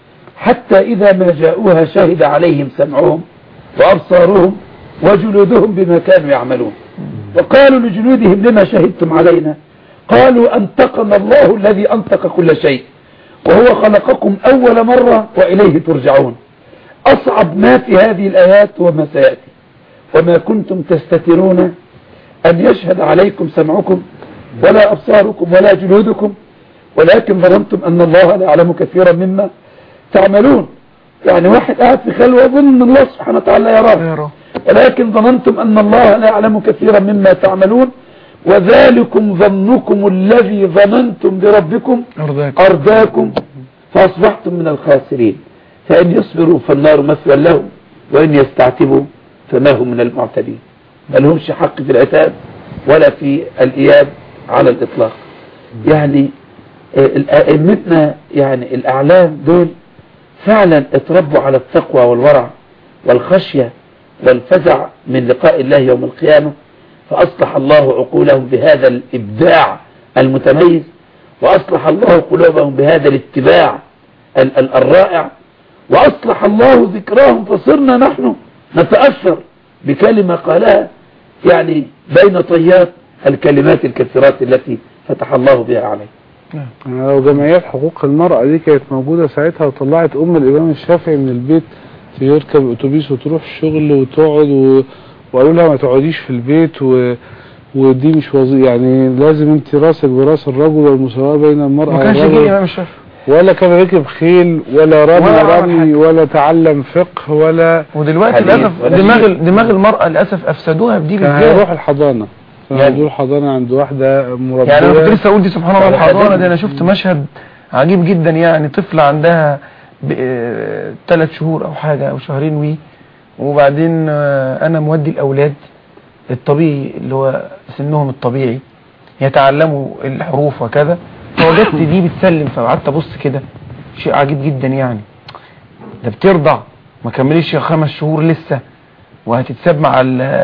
حتى اذا ما جاءوها شهد عليهم سمعهم وابصارهم وجلودهم بما كانوا يعملون، وقالوا لجلودهم لما شهدتم علينا؟ قالوا أنطقنا الله الذي أنطق كل شيء وهو خلقكم أول مرة وإليه ترجعون. أصعب ما في هذه الآيات وما سيأتي: وما كنتم تستترون أن يشهد عليكم سمعكم ولا أبصاركم ولا جلودكم ولكن ظننتم أن الله لا يعلم كثيرا مما تعملون. يعني واحد قاعد في خلوة ظن الله سبحانه وتعالى يراه، ولكن ظننتم أن الله لا يعلم كثيرا مما تعملون وذلكم ظنكم الذي ظننتم بربكم أرداكم فأصبحتم من الخاسرين. فإن يصبروا فالنار مثوى لهم وإن يستعتبوا فما هم من المعتدين. ما لهمش حق في العتاب ولا في الإياب على الإطلاق. يعني أئمتنا يعني الأعلام دول فعلا اتربوا على التقوى والورع والخشية والفزع من لقاء الله يوم القيامة، فأصلح الله عقولهم بهذا الإبداع المتميز، وأصلح الله قلوبهم بهذا الاتباع الرائع، وأصلح الله ذكراهم فصرنا نحن نتأثر بكلمة قالها يعني بين طيات الكلمات الكثيرات التي فتح الله بها عليه. لو جمعيات حقوق المرأة دي كانت موجودة ساعتها وطلعت أم الإمام الشافعي من البيت تركب أتوبيس وتروح الشغل وتقعد و... وقالوا لها ما تقعديش في البيت و... ودي مش وظيفة، يعني لازم انت راسك براس الرجل والمساواة بين المرأة ما كانش والرجل، جاي الإمام الشافعي ولا كان ركب خيل ولا رمي رمي ولا تعلم فقه ولا. ودلوقتي للأسف دماغ دماغ المرأة للأسف أفسدوها بدي كان بالذات. هيروح الحضانة، كان هيروح الحضانة عند واحدة مربية. يعني أنا كنت لسه أقول دي سبحان الله الحضانة دي، أنا شفت مشهد عجيب جدا. يعني طفلة عندها ثلاث شهور أو حاجة أو شهرين وي، وبعدين أنا مودي الأولاد الطبيعي اللي هو سنهم الطبيعي يتعلموا الحروف وكذا. فوجدت دي بتسلم، فقعدت ابص كده، شيء عجيب جدا يعني. ده بترضع ما كمليش خمس شهور لسه، وهتتساب مع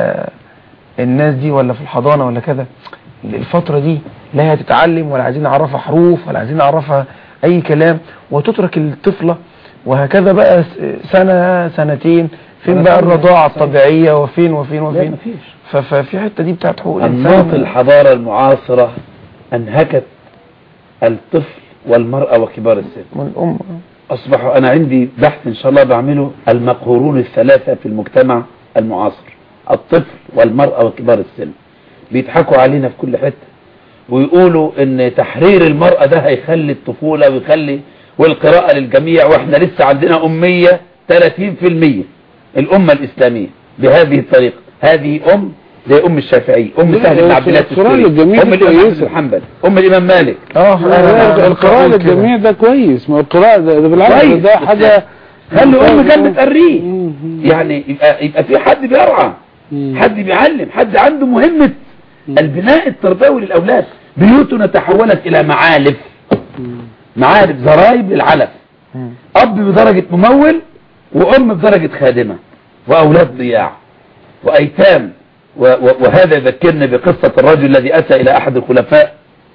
الناس دي ولا في الحضانة ولا كذا. الفترة دي لا هتتعلم ولا عايزين نعرفها حروف ولا عايزين نعرفها اي كلام، وتترك الطفلة وهكذا بقى سنة سنتين. فين بقى الرضاعة الطبيعية وفين وفين وفين؟ ففي حتة دي بتاعت حقوق الانسان. أنماط الحضارة المعاصرة أنهكت الطفل والمرأة وكبار السن والأم. أصبحوا، أنا عندي بحث إن شاء الله بعمله، المقهورون الثلاثة في المجتمع المعاصر: الطفل والمرأة وكبار السن. بيضحكوا علينا في كل حتة ويقولوا إن تحرير المرأة ده هيخلي الطفولة ويخلي والقراءة للجميع، وإحنا لسه عندنا أمية ثلاثين في المية. الأمة الإسلامية بهذه الطريقة، هذه أم زي أم الشافعي، أم سهل بن عبد الله التستوري، أم الإمام بن محمد، أم الإمام مالك. اه القراءة للجميع ده كويس. ما القراءة ده, ده بالعكس ده حاجة. خلي أم كان بتقريه يعني، يبقى, يبقى في حد بيرعى، حد بيعلم، حد عنده مهمة البناء التربوي للأولاد. بيوتنا تحولت إلى معالف، معالف زرايب للعلف. أب بدرجة ممول، وأم بدرجة خادمة، وأولاد ضياع وأيتام. وهذا يذكرني بقصة الرجل الذي أتى إلى أحد الخلفاء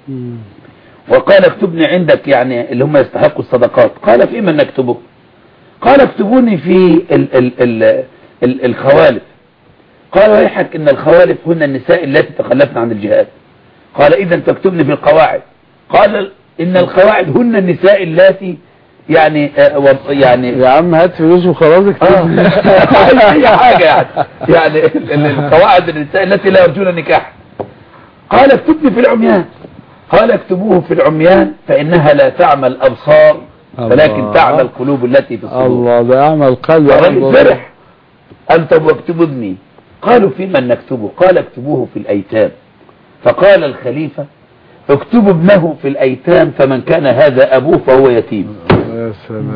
وقال: اكتبني عندك، يعني اللي هم يستحقوا الصدقات. قال: في من نكتبه؟ قال: اكتبوني في ال ال ال ال الخوالف. قال: ويحك إن الخوالف هن النساء التي تخلفن عن الجهاد. قال: إذا تكتبني في القواعد. قال: إن القواعد هن النساء التي يعني آه يعني يا عم هات فلوس وخلاص اكتب اي حاجه يعني يعني القواعد النساء التي لا يرجون نكاح. قال: اكتبني في العميان. قال: اكتبوه في العميان فإنها لا تعمى الأبصار ولكن تعمى القلوب التي في الصدور. الله، ده أعمى القلب. الرجل فرح. أنت واكتبوا ابني. قالوا: في من نكتبه؟ قال: اكتبوه في الأيتام. فقال الخليفة: اكتبوا ابنه في الأيتام، فمن كان هذا أبوه فهو يتيم. يا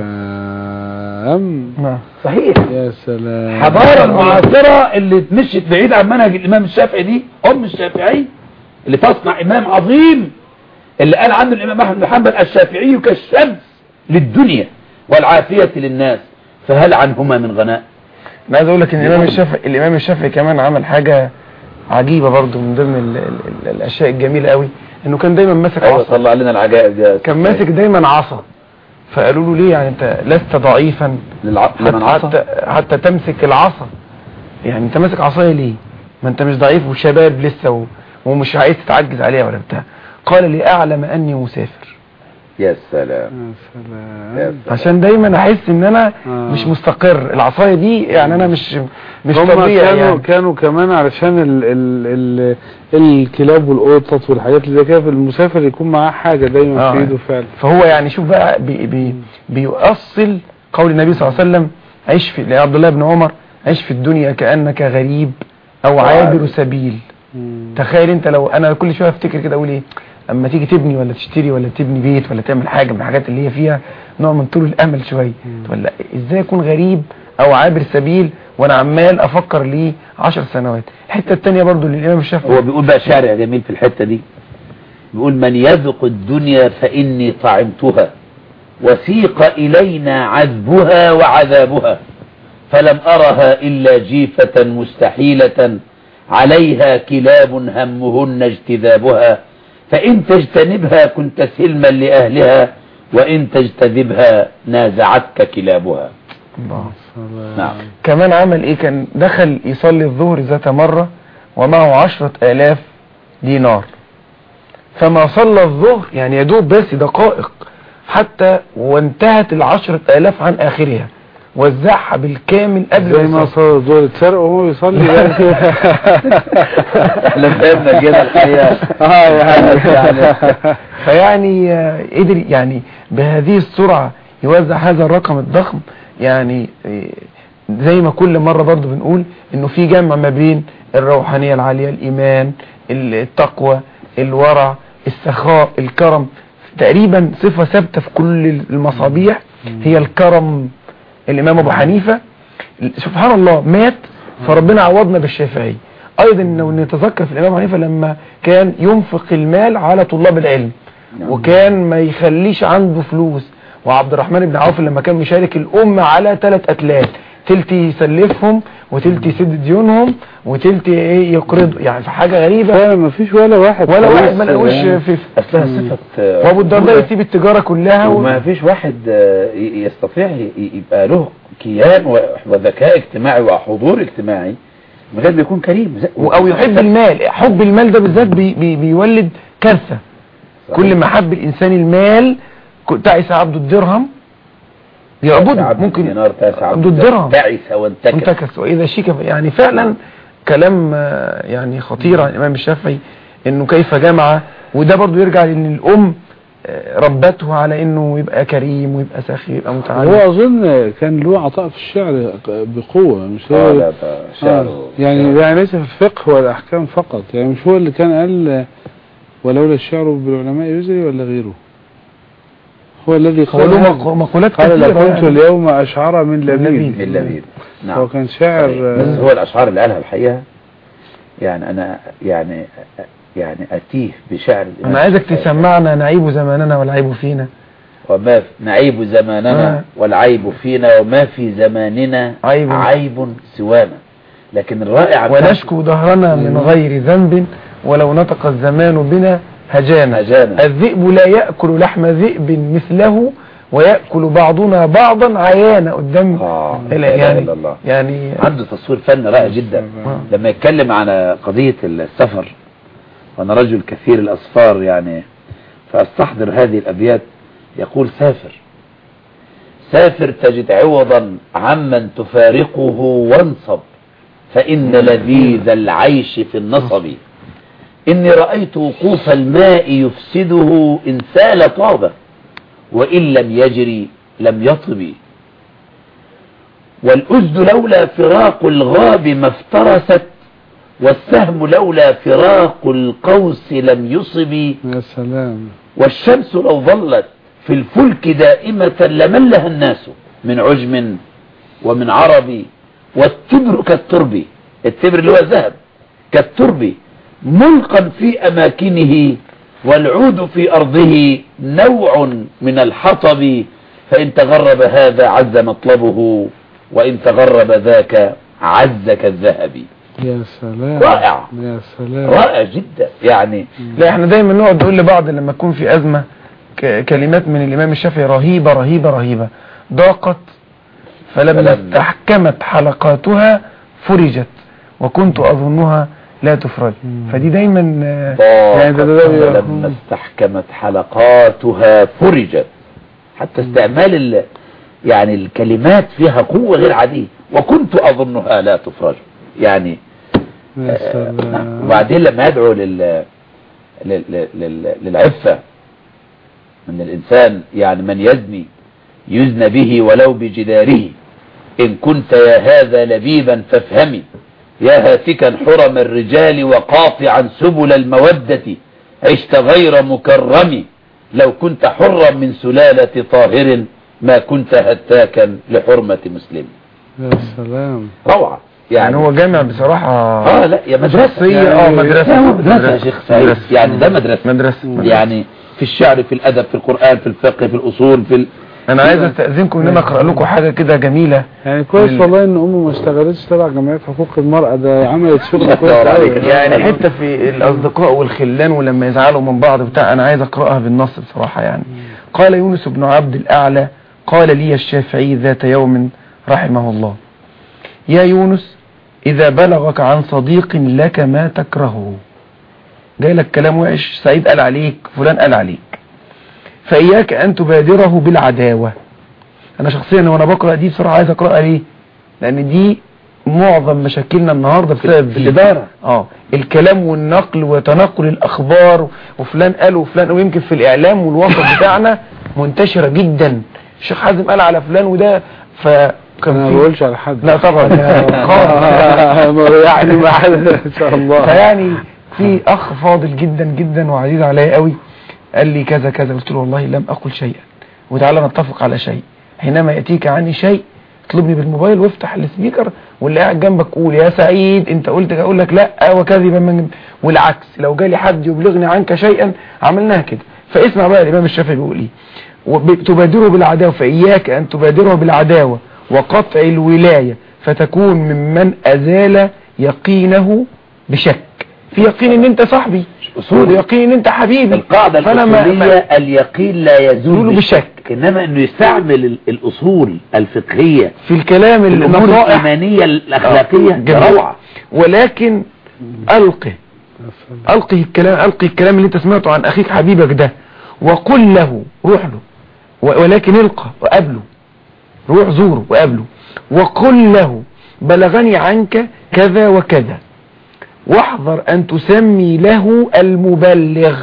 سلام. صحيح. يا سلام. حضارة المعاصرة اللي مشيت بعيد عن منهج الإمام الشافعي دي، أم الشافعي اللي تصنع إمام عظيم، اللي قال عنه الإمام أحمد بن حنبل: الشافعي كالشمس للدنيا والعافية للناس، فهل عنهما من غناء؟ أنا عايز أقول لك إن الإمام الشافعي الإمام الشافعي كمان عمل حاجة عجيبة برضو من ضمن ال ال ال الأشياء الجميلة قوي، إنه كان دايما ماسك عصا. أيوة، صلى علينا العجائب دي. كان ماسك دايما عصا. فقالوا له: ليه يعني انت لست ضعيفا حتى, حتى, حتى تمسك العصا؟ يعني انت ماسك عصايه ليه؟ ما انت مش ضعيف وشباب لسه و... ومش عايز تتعجز عليها ولا بتاع. قال: لي أعلم أني مسافر. يا سلام. يا سلام. عشان دايما احس ان انا آه. مش مستقر. العصايه دي يعني انا مش مش طبيعي. كانوا يعني كانوا كمان علشان ال ال ال الكلاب والقطط والحاجات اللي زي كده، المسافر يكون معاه حاجه دايما آه. في ايده فعلا. فهو يعني شوف بقى بي بي بيؤصل قول النبي صلى الله عليه وسلم: عيش في لعبد الله بن عمر: عيش في الدنيا كأنك غريب او عابر سبيل. مم. تخيل انت لو انا كل شويه افتكر كده اقول ايه اما تيجي تبني ولا تشتري ولا تبني بيت ولا تعمل حاجة من الحاجات اللي هي فيها نوع من طول الامل شوية، ولا ازاي اكون غريب او عابر سبيل وانا عمال افكر ليه عشر سنوات. الحتة التانية برضو للامام الشافعي، هو بيقول بقى شعر جميل في الحتة دي، بيقول: من يذق الدنيا فاني طعمتها، وسيق الينا عذبها وعذابها، فلم ارها الا جيفة مستحيلة، عليها كلاب همهن اجتذابها، فإن تجتنبها كنت سلما لأهلها، وإن تجتذبها نازعتك كلابها. الله. نعم. كمان عمل إيه؟ كان دخل يصلي الظهر ذات مرة ومعه عشرة آلاف دينار، فما صلى الظهر يعني يدوب بس دقائق حتى وانتهت العشرة آلاف عن آخرها، وزعها بالكامل قبل زي ما صلى الظهر اتسرق وهو يصلي يعني احنا فهمنا كده الحقيقه. اه يعني فيعني قدر يعني بهذه السرعه يوزع هذا الرقم الضخم. يعني زي ما كل مره برضو بنقول انه في جمع ما بين الروحانيه العاليه، الايمان، التقوى، الورع، السخاء، الكرم. تقريبا صفه ثابته في كل المصابيح هي الكرم. الامام ابو حنيفة سبحان الله مات، فربنا عوضنا بالشافعي. ايضا لو نتذكر في الامام حنيفه لما كان ينفق المال على طلاب العلم وكان ما يخليش عنده فلوس، وعبد الرحمن بن عوف لما كان مشارك الامه على ثلاث اتلال، تلت يسلفهم وتلت يسد ديونهم وتلت ايه يقرض، يعني في حاجه غريبه فعلا ما فيش ولا واحد ولا واحد خلاص ما لقوش يعني. في اصلها صفة وابو الدرداء يسيب التجاره كلها و... وما فيش واحد آه، ي- يستطيع ي- يبقى له كيان و- وذكاء اجتماعي وحضور اجتماعي من غير ما يكون كريم زي- او يحب المال. حب المال ده بالذات بي بي بيولد كارثه. كل ما حب الانسان المال ك- تعس عبد الدرهم يعبده، عبد ممكن الدينار تاس عبد الدرهم تعس وانتكس. انتكس واذا شيك، يعني فعلا كلام آه، يعني خطير عن الامام الشافعي انه كيف جمع، وده برضو يرجع لان الام آه، ربته على انه يبقى كريم ويبقى سخي ويبقى متعلم. هو اظن كان له عطاء في الشعر بقوة، مش آه، هو لا، ده شعره- آه، يعني شعره. يعني ليس في الفقه والاحكام فقط، يعني مش هو اللي كان قال ولولا الشعر بالعلماء يزري ولا غيره؟ هو الذي هو قال له هذا. مق- مقولات قال كثيرة لكنت يعني. اليوم اشعر من لبيب. من لبيب. نعم. هو كان شاعر بس هو الاشعار اللي قالها الحقيقة يعني انا يعني يعني اتيه بشعر الإمام انا عايزك الشافعي. تسمعنا نعيب زماننا والعيب فينا. وما في نعيب زماننا آه. والعيب فينا وما في زماننا عيب. عيب سوانا. لكن الرائع ونشكو دهرنا من غير ذنب ولو نطق الزمان بنا هجانا. هجانا. الذئب لا يأكل لحم ذئب مثله ويأكل بعضنا بعضا عيانا قدام آه. لا لا إله يعني إلا الله. يعني عنده تصوير فن رائع جدا آه. لما يتكلم عن قضية السفر، وانا رجل كثير الاسفار يعني فاستحضر هذه الابيات. يقول سافر سافر تجد عوضا عمن تفارقه وانصب، فإن لذيذ العيش في النصب. إني رأيت وقوف الماء يفسده إن سال طابه، وإن لم يجري لم يطب. والأزد لولا فراق الغاب ما افترست، والسهم لولا فراق القوس لم يصب. يا سلام. والشمس لو ظلت في الفلك دائمة لملها الناس من عجم ومن عربي. والتبر كالترب، التبر اللي هو الذهب كالترب ملقا في أماكنه، والعود في أرضه نوع من الحطب. فإن تغرب هذا عز مطلبه، وإن تغرب ذاك عز كالذهب. يا سلام. رائع. يا سلام. رائع جدا يعني. لا احنا دايما نقعد نقول لبعض لما يكون في أزمة ك- كلمات من الإمام الشافعي رهيبة رهيبة رهيبة. ضاقت فلما فلما- استحكمت حلقاتها فرجت وكنت أظنها لا تفرج. فدي دايما آه، يعني ده- ده- ده- لما استحكمت حلقاتها فرجت. حتى استعمال ال... يعني الكلمات فيها قوة غير عادية. وكنت أظنها لا تفرج يعني. يا آه، سلام. وبعدين لما يدعو لل... لل... لل... للعفة من الإنسان، يعني من يزني يزنى به ولو بجداره. إن كنت يا هذا لبيبا فافهمي، يا هاتكا حرم الرجال وقاطعا سبل المودة. عشت غير مكرم، لو كنت حرا من سلالة طاهر ما كنت هتاكا لحرمة مسلم. يا سلام. روعة يعني يعني. هو جامع بصراحة. اه لا يا مدرسة شخصية اه لا، مدرسة هو مدرسة يا شيخ سعيد. مدرسة. يعني ده مدرسة مدرسة يعني في الشعر في الأدب في القرآن في الفقه في الأصول في ال... انا عايز استأذنكم ان انا اقرأ لكم حاجة كده جميلة. يعني كويس لل- والله ان امي ما اشتغلتش تبع جمعية حقوق المرأة، ده عملت شغل الله كويس يدور قوي. عليك. يعني حتة في الأصدقاء والخلان ولما يزعلوا من بعض بتاع، أنا عايز أقرأها بالنص بصراحة يعني. قال يونس بن عبد الأعلى قال لي الشافعي ذات يوم رحمه الله: يا يونس إذا بلغك عن صديق لك ما تكرهه، جاي لك كلام وحش، سعيد قال عليك، فلان قال عليك، فإياك أن تبادره بالعداوة. أنا شخصيا وأنا بقرأ دي بصراحة عايز أقرأها ليه؟ لأن دي معظم مشاكلنا النهاردة بسبب دي. الإدارة. اه الكلام والنقل وتنقل الأخبار، وفلان قال وفلان، ويمكن في الإعلام والوسط بتاعنا منتشرة جدا. الشيخ حازم قال على فلان وده، فكان انا ما في- بقولش على حد. لا طبعا يا خالص. يعني ما حد ان شاء الله. فيعني في أخ فاضل جدا جدا وعزيز عليا قوي قال لي كذا كذا، قلت له والله لم أقل شيئا، وتعالى نتفق على شيء. حينما يأتيك عني شيء قلت اطلبني بالموبايل وافتح السبيكر واللي قاعد جنبك قول يا سعيد انت قلت، اقول لك لا وكذبا من، والعكس لو جالي حد يبلغني عنك شيئا عملناها كده. فاسمع بقى الامام الشافعي بيقول ايه، تبادره بالعداوه، فاياك ان تبادره بالعداوه وقطع الولايه فتكون ممن ازال يقينه بشك. في يقين ان انت صاحبي، اصول يقين ان انت حبيبي. القاعدة الأصولية اليقين لا يزول بالشك، انما انه يستعمل الاصول الفقهية في الكلام الامور الايمانية الاخلاقية روعة. ولكن القي القي الكلام القي الكلام اللي انت سمعته عن اخيك حبيبك ده وقل له، روح له، ولكن القى وقابله، روح زوره وقابله وقل له بلغني عنك كذا وكذا، واحذر ان تسمي له المبلغ.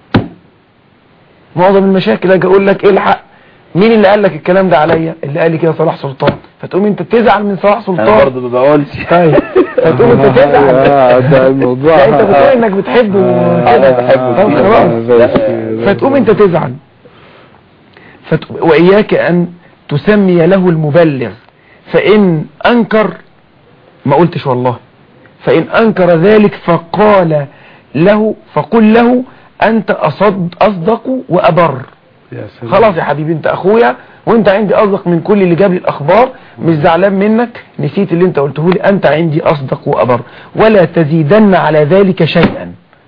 معظم المشاكل اجي اقول لك الحق، مين اللي قال لك الكلام ده عليا؟ اللي قال لي كده صلاح سلطان. فتقوم انت تزعل من صلاح سلطان. انا برضه ما بقولش. طيب فتقوم انت تزعل. ده الموضوع انت بتقول انك بتحبه. انا بحبه. فتقوم انت تزعل. فت... واياك ان تسمي له المبلغ، فان انكر، ما قلتش والله، فان انكر ذلك فقال له فقل له انت اصد اصدق وابر. خلاص يا حبيبي انت اخويا وانت عندي اصدق من كل اللي جاب لي الاخبار، مش زعلان منك، نسيت اللي انت قلته لي، انت عندي اصدق وابر، ولا تزيدن على ذلك شيئا.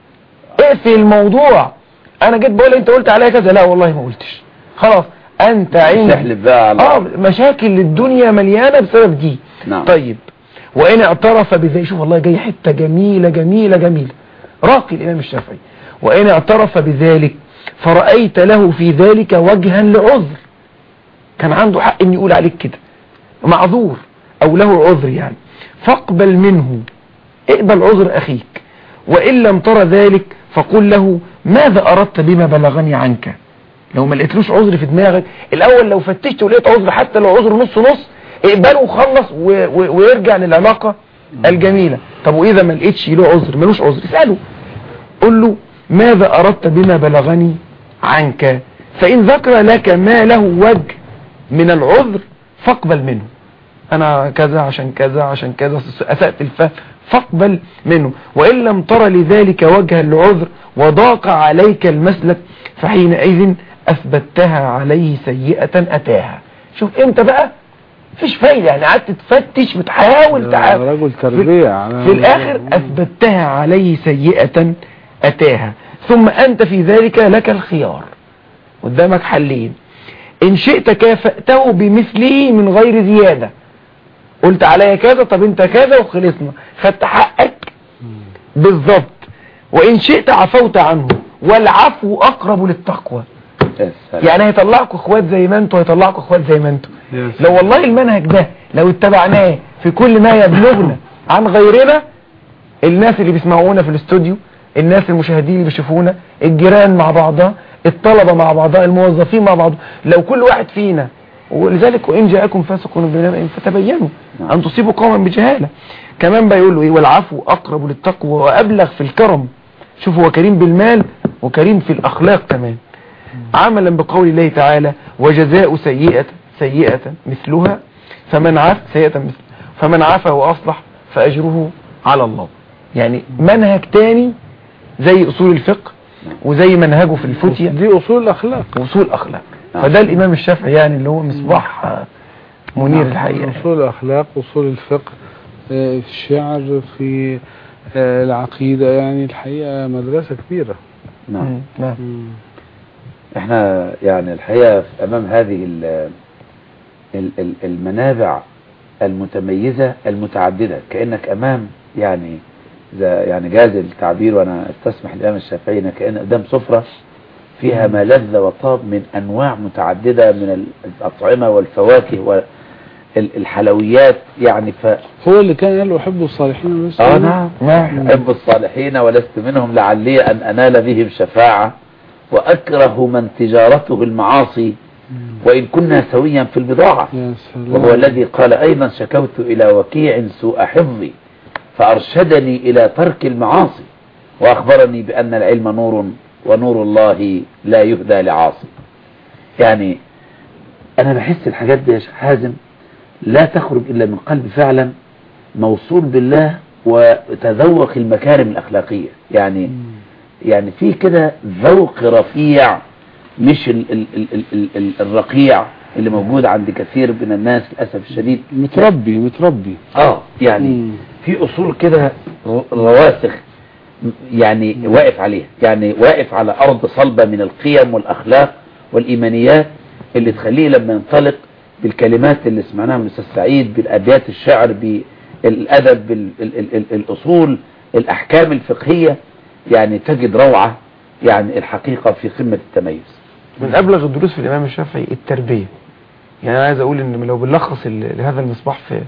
اقفل الموضوع. انا جيت بقول انت قلت عليا كذا، لا والله ما قلتش، خلاص انت عندي اه مشاكل الدنيا مليانه بسبب دي. نعم. طيب وان اعترف بذلك، شوف والله جاي حته جميله جميله جميله، راقي الامام الشافعي، وان اعترف بذلك فرأيت له في ذلك وجها لعذر، كان عنده حق ان يقول عليك كده معذور او له عذر يعني، فاقبل منه، اقبل عذر اخيك. وان لم ترى ذلك فقل له ماذا اردت بما بلغني عنك. لو ما لقيتلوش عذر في دماغك الاول، لو فتشت ولقيت عذر حتى لو عذر نص نص اقبله وخلص ويرجع للعلاقة الجميلة. طب واذا ما لقيتش له عذر، ملوش عذر، اسأله، قل له ماذا اردت بما بلغني عنك، فإن ذكر لك ما له وجه من العذر فاقبل منه، أنا كذا عشان كذا عشان كذا أسأت الفهم، فاقبل منه. وإن لم تر لذلك وجها لعذر وضاق عليك المسلك فحينئذ أثبتها عليه سيئة أتاها. شوف امتى بقى فيش فايدة، يعني قعدت تفتش وتحاول تعاول، رجل تربية في, في الآخر أثبتها عليه سيئة أتاها. ثم أنت في ذلك لك الخيار، قدامك حلين، إن شئت كافأته بمثله من غير زيادة، قلت عليا كذا طب انت كذا وخلصنا، خدت حقك بالضبط. وإن شئت عفوت عنه، والعفو أقرب للتقوى. يعني هيطلعكوا اخوات زي ما انتوا، هيطلعكوا اخوات زي ما انتوا. لو والله المنهج ده لو اتبعناه في كل ما يبلغنا عن غيرنا، الناس اللي بيسمعونا في الاستوديو، الناس المشاهدين اللي بيشوفونا، الجيران مع بعضها، الطلبة مع بعضها، الموظفين مع بعض، لو كل واحد فينا، ولذلك وإن جاءكم فاسق بنبأ فتبينوا أن تصيبوا قوما بجهالة. كمان بيقول له إيه، والعفو أقرب للتقوى وأبلغ في الكرم. شوف هو كريم بالمال وكريم في الأخلاق كمان، عملا بقول الله تعالى وجزاء سيئة سيئة مثلها فمن عفا سيئة مثل فمن عفا وأصلح فأجره على الله. يعني منهج تاني زي أصول الفقه وزي منهجه في الفتية، دي أصول الأخلاق وأصول الأخلاق. فده الإمام الشافعي يعني اللي هو مصباح منير الحقيقة. أصول الأخلاق، أصول الفقه، في الشعر، في العقيدة، يعني الحقيقة مدرسة كبيرة. نعم نعم. احنا يعني الحقيقة أمام هذه المنابع المتميزة المتعددة، كأنك أمام يعني يعني جاز التعبير وانا استسمح الامام الشافعي كأن قدام سفرة فيها ما لذ وطاب من انواع متعددة من الاطعمة والفواكه والحلويات. يعني ف هو اللي كان قال احب الصالحين ولست اه نعم احب الصالحين ولست منهم لعلي ان انال بهم شفاعة، واكره من تجارته المعاصي وان كنا سويا في البضاعة. وهو الذي قال ايضا شكوت الى وكيع سوء حفظي فأرشدني إلى ترك المعاصي وأخبرني بأن العلم نور ونور الله لا يهدى لعاصي. يعني أنا بحس الحاجات دي يا شيخ حازم لا تخرج إلا من قلب فعلا موصول بالله وتذوق المكارم الأخلاقية. يعني يعني في كده ذوق رفيع، مش ال ال ال ال ال ال الرقيع اللي موجود عند كثير من الناس للأسف الشديد. متربي متربي اه يعني مم. في أصول كده رواسخ يعني واقف عليها، يعني واقف على أرض صلبة من القيم والأخلاق والإيمانيات اللي تخليه لما ينطلق بالكلمات اللي سمعناها من الأستاذ سعيد، بالأبيات الشعر، بالأدب، بالأصول، الأحكام الفقهية، يعني تجد روعة يعني الحقيقة في قمة التميز. من أبلغ الدروس في الإمام الشافعي التربية. يعني أنا عايز أقول إن لو بنلخص لهذا المصباح في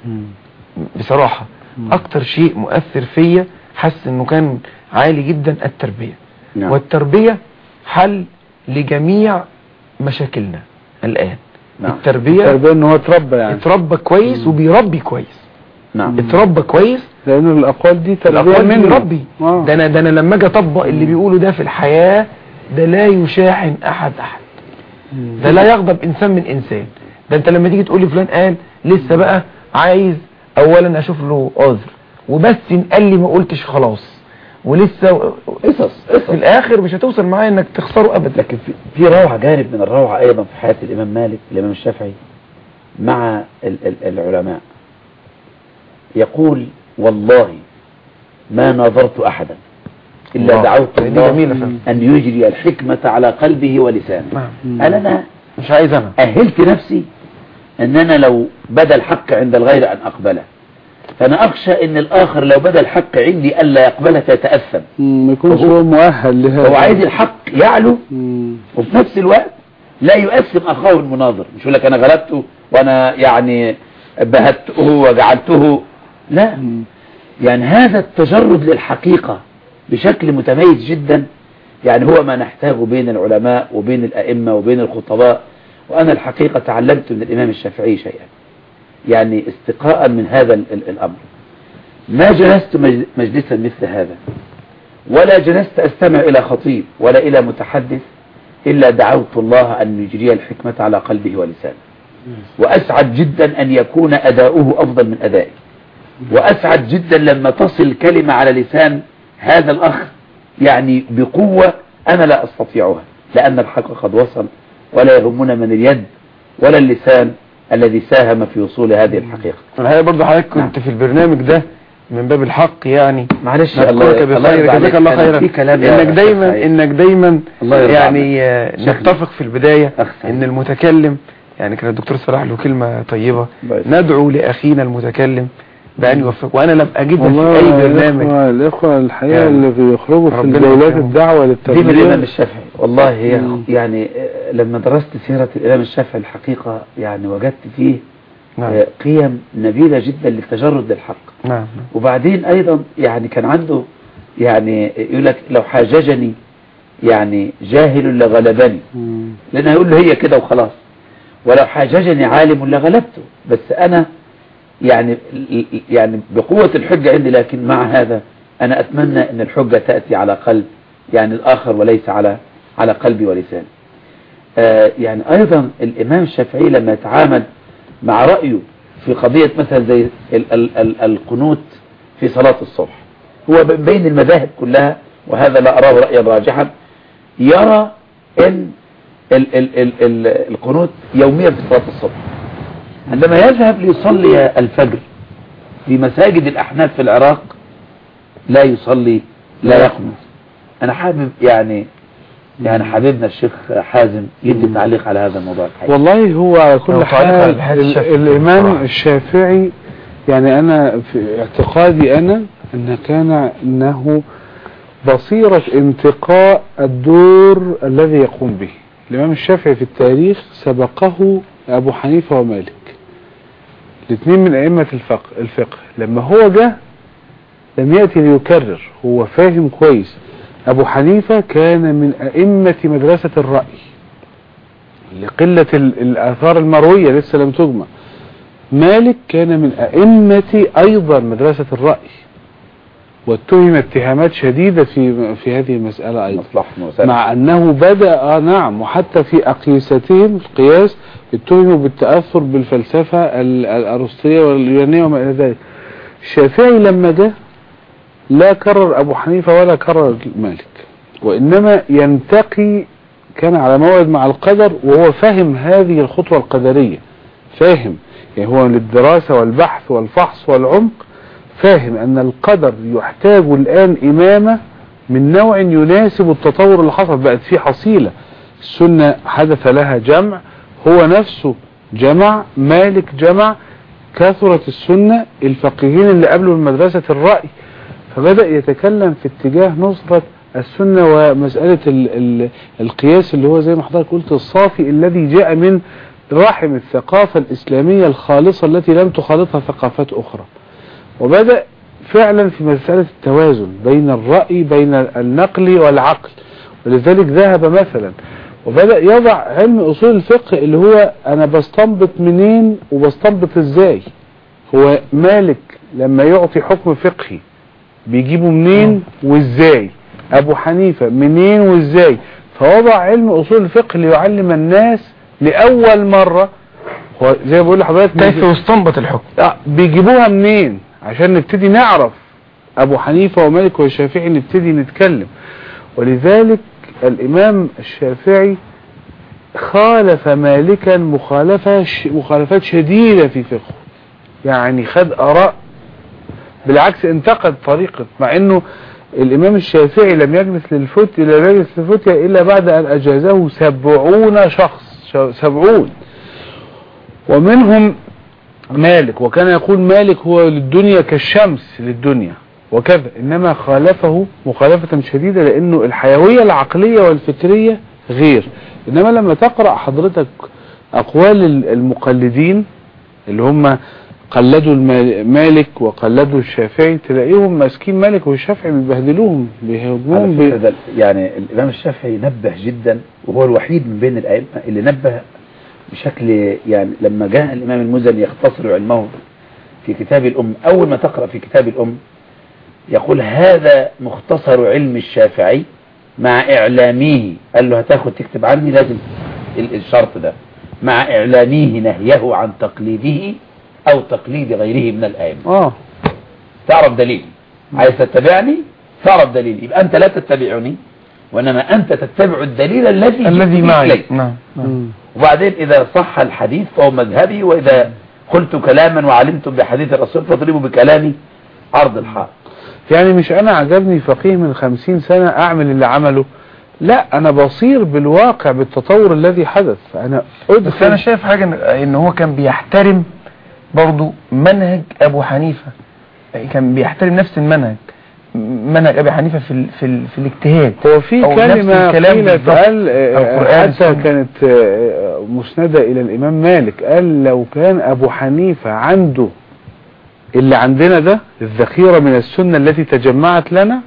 بصراحة أكتر شيء مؤثر فيا حس إنه كان عالي جدا التربية. نعم. والتربية حل لجميع مشاكلنا الآن. نعم. التربية التربية إنه هو اتربى، يعني اتربى كويس مم. وبيربي كويس. نعم. اتربى كويس لأنه الأقوال دي تربية منه بيربي. آه. ده أنا ده أنا لما أجي أطبق اللي بيقوله ده في الحياة، ده لا يشاحن أحد أحد، ده لا يغضب إنسان من إنسان. ده أنت لما تيجي تقول لي فلان قال لسه بقى عايز أولا أشوف له عذر، وبس إن قال لي ما قلتش خلاص، ولسه قصص في الآخر مش هتوصل معايا إنك تخسره أبدا. لكن في, في روعة جانب من الروعة أيضا في حياة الإمام مالك الإمام الشافعي مع ال ال العلماء. يقول والله ما ناظرت أحدا إلا دعوت الله أن يجري الحكمة على قلبه ولسانه. قال أنا مش عايز أنا أهلت نفسي أن أنا لو بدا الحق عند الغير أن أقبله، فأنا أخشى أن الآخر لو بدا الحق عندي ألا يقبله فيتأثم، ما يكونش هو مؤهل لهذا. هو عايز الحق يعلو وفي نفس الوقت لا يؤثم أخاه المناظر. مش يقول لك أنا غلبته وأنا يعني بهته وجعلته، لا. مم. يعني هذا التجرد للحقيقة بشكل متميز جدا، يعني هو ما نحتاجه بين العلماء وبين الأئمة وبين الخطباء. وأنا الحقيقة تعلمت من الإمام الشافعي شيئا، يعني استقاء من هذا الأمر. ما جلست مجلسا مثل هذا ولا جلست أستمع إلى خطيب ولا إلى متحدث إلا دعوت الله أن يجري الحكمة على قلبه ولسانه، وأسعد جدا أن يكون أداؤه أفضل من أدائي، وأسعد جدا لما تصل كلمة على لسان هذا الأخ يعني بقوة أنا لا أستطيعها، لأن الحق قد وصل، ولا يهمنا من اليد ولا اللسان الذي ساهم في وصول هذه الحقيقة. الحقيقة برضه حضرتك كنت نعم. في البرنامج ده من باب الحق، يعني معلش الله بخير جزاك الله خيرا انك دايما انك دايما يعني نتفق في البداية أخسن. ان المتكلم، يعني كان الدكتور صلاح له كلمة طيبة، ندعو لأخينا المتكلم بأن يوفق، وأنا لم أجدها في أي برنامج. الإخوة, الإخوة الحقيقة يعني اللي بيخرجوا في الجولات الدعوة للتربية دي من الإمام الشافعي. والله هي يعني لما درست سيرة الإمام الشافعي الحقيقة يعني وجدت فيه نعم. قيم نبيلة جدا للتجرد للحق. نعم. وبعدين أيضا يعني كان عنده يعني يقول لك لو حاججني يعني جاهل لغلبني، لأنه يقول له هي كده وخلاص، ولو حاججني عالم لغلبته، بس أنا يعني يعني بقوة الحجة عندي، لكن مع هذا أنا أتمنى أن الحجة تأتي على قلب يعني الآخر وليس على على قلبي ولساني. آه يعني أيضا الإمام الشافعي لما يتعامل مع رأيه في قضية مثلا زي ال ال ال القنوت في صلاة الصبح، هو بين المذاهب كلها، وهذا لا أراه رأيا راجحا، يرى أن ال ال ال ال القنوت يوميا في صلاة الصبح. عندما يذهب ليصلي الفجر في مساجد الأحناف في العراق لا يصلي لا يقنط. أنا حابب يعني يعني حبيبنا الشيخ حازم يدي تعليق على هذا الموضوع الحقيقي. والله هو على كل حال الإمام الشافعي يعني أنا في اعتقادي أنا أن كان أنه بصيرة انتقاء الدور الذي يقوم به. الإمام الشافعي في التاريخ سبقه أبو حنيفة ومالك، الاثنين من أئمة الفقه, الفقه. لما هو جاء لم يأتي ليكرر، هو فاهم كويس. أبو حنيفة كان من أئمة مدرسة الرأي لقلة الآثار المروية لسه لم تجمع. مالك كان من أئمة أيضا مدرسة الرأي، واتهم اتهامات شديدة في في هذه المسألة أيضا، مصلحة مسألة. مع أنه بدأ آه نعم، وحتى في أقيستهم القياس اتهموا بالتأثر بالفلسفة ال- الأرسطية واليونانية وما إلى ذلك. الشافعي لما جاء لا كرر أبو حنيفة ولا كرر مالك، وإنما ينتقي، كان على موعد مع القدر وهو فاهم هذه الخطوة القدرية، فاهم يعني هو للدراسة والبحث والفحص والعمق، فاهم أن القدر يحتاج الآن إمامة من نوع يناسب التطور اللي حصل، بقت فيه حصيلة. السنة حدث لها جمع، هو نفسه جمع، مالك جمع، كثرت السنة، الفقيهين اللي قبلوا المدرسة الرأي، فبدأ يتكلم في اتجاه نصرة السنة ومسألة ال ال القياس اللي هو زي ما حضرتك قلت الصافي الذي جاء من رحم الثقافة الإسلامية الخالصة التي لم تخالطها ثقافات أخرى. وبدأ فعلا في مسألة التوازن بين الرأي بين النقل والعقل، ولذلك ذهب مثلا وبدأ يضع علم أصول الفقه اللي هو أنا بستنبط منين وبستنبط إزاي. هو مالك لما يعطي حكم فقهي بيجيبه منين وإزاي، أبو حنيفة منين وإزاي، فوضع علم أصول الفقه ليعلم الناس لأول مرة. هو زي ما بقول لحضرتك كيف يستنبط الحكم، بيجيبوها منين عشان نبتدي نعرف أبو حنيفة ومالك والشافعي نبتدي نتكلم. ولذلك الإمام الشافعي خالف مالكا مخالفة مخالفات شديدة في فقهه، يعني خد آراء بالعكس انتقد طريقة، مع انه الامام الشافعي لم يجلس للفتية لم يجلس للفتية الا بعد ان اجازه سبعون شخص سبعون ومنهم مالك، وكان يقول مالك هو للدنيا كالشمس للدنيا وكذا، انما خالفه مخالفة شديدة لانه الحيوية العقلية والفكرية غير. انما لما تقرأ حضرتك اقوال المقلدين اللي هم قلدوا مالك وقلدوا الشافعي تلاقيهم ماسكين مالك والشافعي بيبهدلوهم بيهاجموهم بي... يعني الامام الشافعي نبه جدا، وهو الوحيد من بين الائمه اللي نبه بشكل، يعني لما جاء الامام المزني يختصر علمه في كتاب الام، اول ما تقرأ في كتاب الام يقول هذا مختصر علم الشافعي مع اعلاميه، قال له هتاخد تكتب عني لازم الشرط ده، مع اعلاميه نهيه عن تقليده او تقليد غيره من الائمه. اه تعرف دليل، عايز تتبعني تعرف دليل، يبقى انت لا تتبعني وانما انت تتبع الدليل الذي الذي معي. نعم. وبعدين اذا صح الحديث فهو مذهبي، واذا قلت كلاما وعلمتم بحديث الرسول فاضربوا بكلامي عرض الحائط. يعني مش انا عجبني فقيه من خمسين سنة اعمل اللي عمله، لا انا بصير بالواقع بالتطور الذي حدث. انا بس انا شايف حاجة ان هو كان بيحترم برضو منهج ابو حنيفة، كان بيحترم نفس المنهج، منهج ابي حنيفة في ال في ال في الاجتهاد. هو في كلمة قيلت قال حتى كانت مسندة الى الامام مالك، قال لو كان ابو حنيفة عنده اللي عندنا ده الذخيرة من السنة التي تجمعت لنا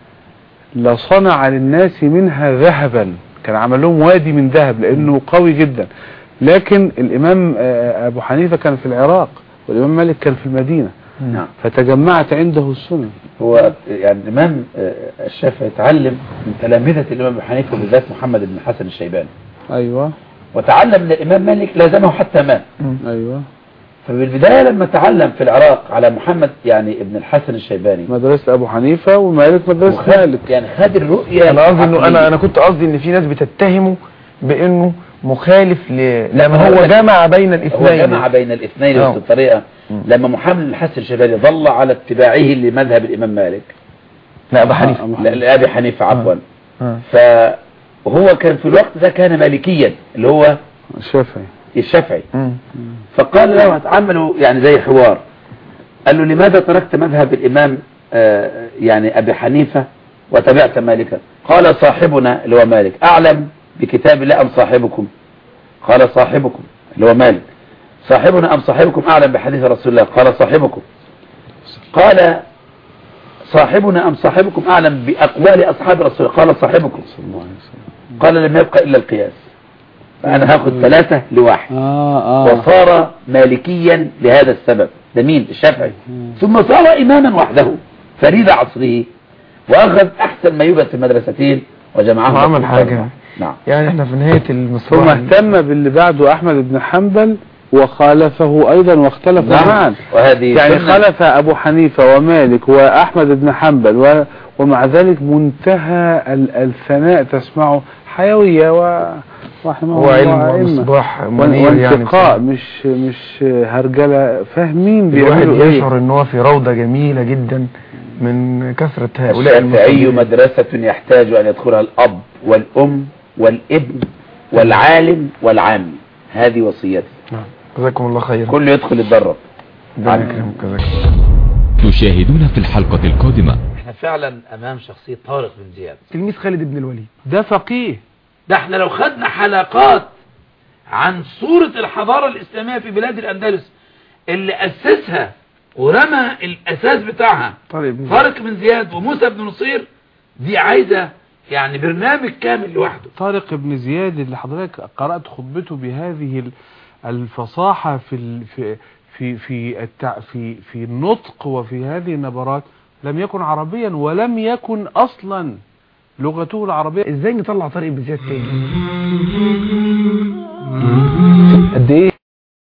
لصنع للناس منها ذهبا، كان عمل لهم وادي من ذهب لانه قوي جدا. لكن الامام ابو حنيفة كان في العراق والامام مالك كان في المدينة، نعم، فتجمعت عنده السنن. هو يعني الامام الشافعي تعلم من تلامذة الامام ابو حنيفة بالذات محمد بن حسن الشيباني، ايوه، وتعلم من الامام مالك لازمه حتى مات. ايوه، فبالبداية لما تعلم في العراق على محمد يعني ابن الحسن الشيباني مدرسة ابو حنيفة ومالك مدرسة مالك، يعني خد الرؤية. انا قصدي انه انا انا كنت قصدي ان في ناس بتتهمه بانه مخالف ل لما هو جمع بين الاثنين، هو جمع بين الاثنين بس الطريقة لما محمد بن الحسن الشيباني ظل على اتباعه لمذهب الامام مالك لا ابو حنيفة لا لابي حنيفة عفوا، فهو كان في الوقت ده كان مالكيا اللي هو الشافعي الشافعي فقال له هتعملوا يعني زي حوار، قال له لماذا تركت مذهب الامام آه يعني ابي حنيفة وتبعت مالكا؟ قال صاحبنا اللي هو مالك اعلم بكتاب الله ام صاحبكم؟ قال صاحبكم اللي هو مالك. صاحبنا ام صاحبكم اعلم بحديث رسول الله؟ قال صاحبكم. قال صاحبنا ام صاحبكم اعلم باقوال اصحاب رسول الله؟ قال صاحبكم. قال لم يبقى الا القياس، فانا هاخد ثلاثة لواحد. آه آه. وصار مالكيا لهذا السبب. ده مين؟ الشافعي. ثم صار اماما وحده فريد عصره، واخذ احسن ما يوجد في المدرستين وجمعهم. وعمل حاجة. نعم. يعني احنا في نهاية ثم المصباح اهتم باللي بعده احمد بن حنبل وخالفه ايضا واختلف نعم. معا. وهذه يعني سنة. خالف ابو حنيفة ومالك واحمد بن حنبل و... ومع ذلك منتهى ال- الثناء تسمعه حيوية و رحمه هو علم الله أئمة. ومصباح وان- منير يعني وانتقاء بصراحة. مش مش هرجلة، فاهمين الواحد بيعملوا ايه. يشعر ان هو في روضة جميلة جدا من كثرة هؤلاء الشافعي المصلين. مدرسة يحتاج ان يدخلها الاب والام والابن والعالم والعام. هذه وصيتي. جزاكم الله خيرا. كله يدخل يتدرب. ربنا يكرمك. جزاكم الله. تشاهدون في الحلقة القادمة. احنا فعلا امام شخصية طارق بن زياد. تلميذ خالد بن الوليد. ده فقيه. ده احنا لو خدنا حلقات عن صورة الحضارة الاسلامية في بلاد الاندلس اللي اسسها ورمى الاساس بتاعها طارق بن زياد. طارق بن زياد وموسى بن نصير، دي عايزة يعني برنامج كامل لوحده. طارق بن زياد اللي حضرتك قرأت خطبته بهذه ال- الفصاحة في ال- في في في التع في في النطق وفي هذه النبرات، لم يكن عربيا ولم يكن اصلا لغته العربية. ازاي نطلع طارق بن زياد تاني؟ قد ايه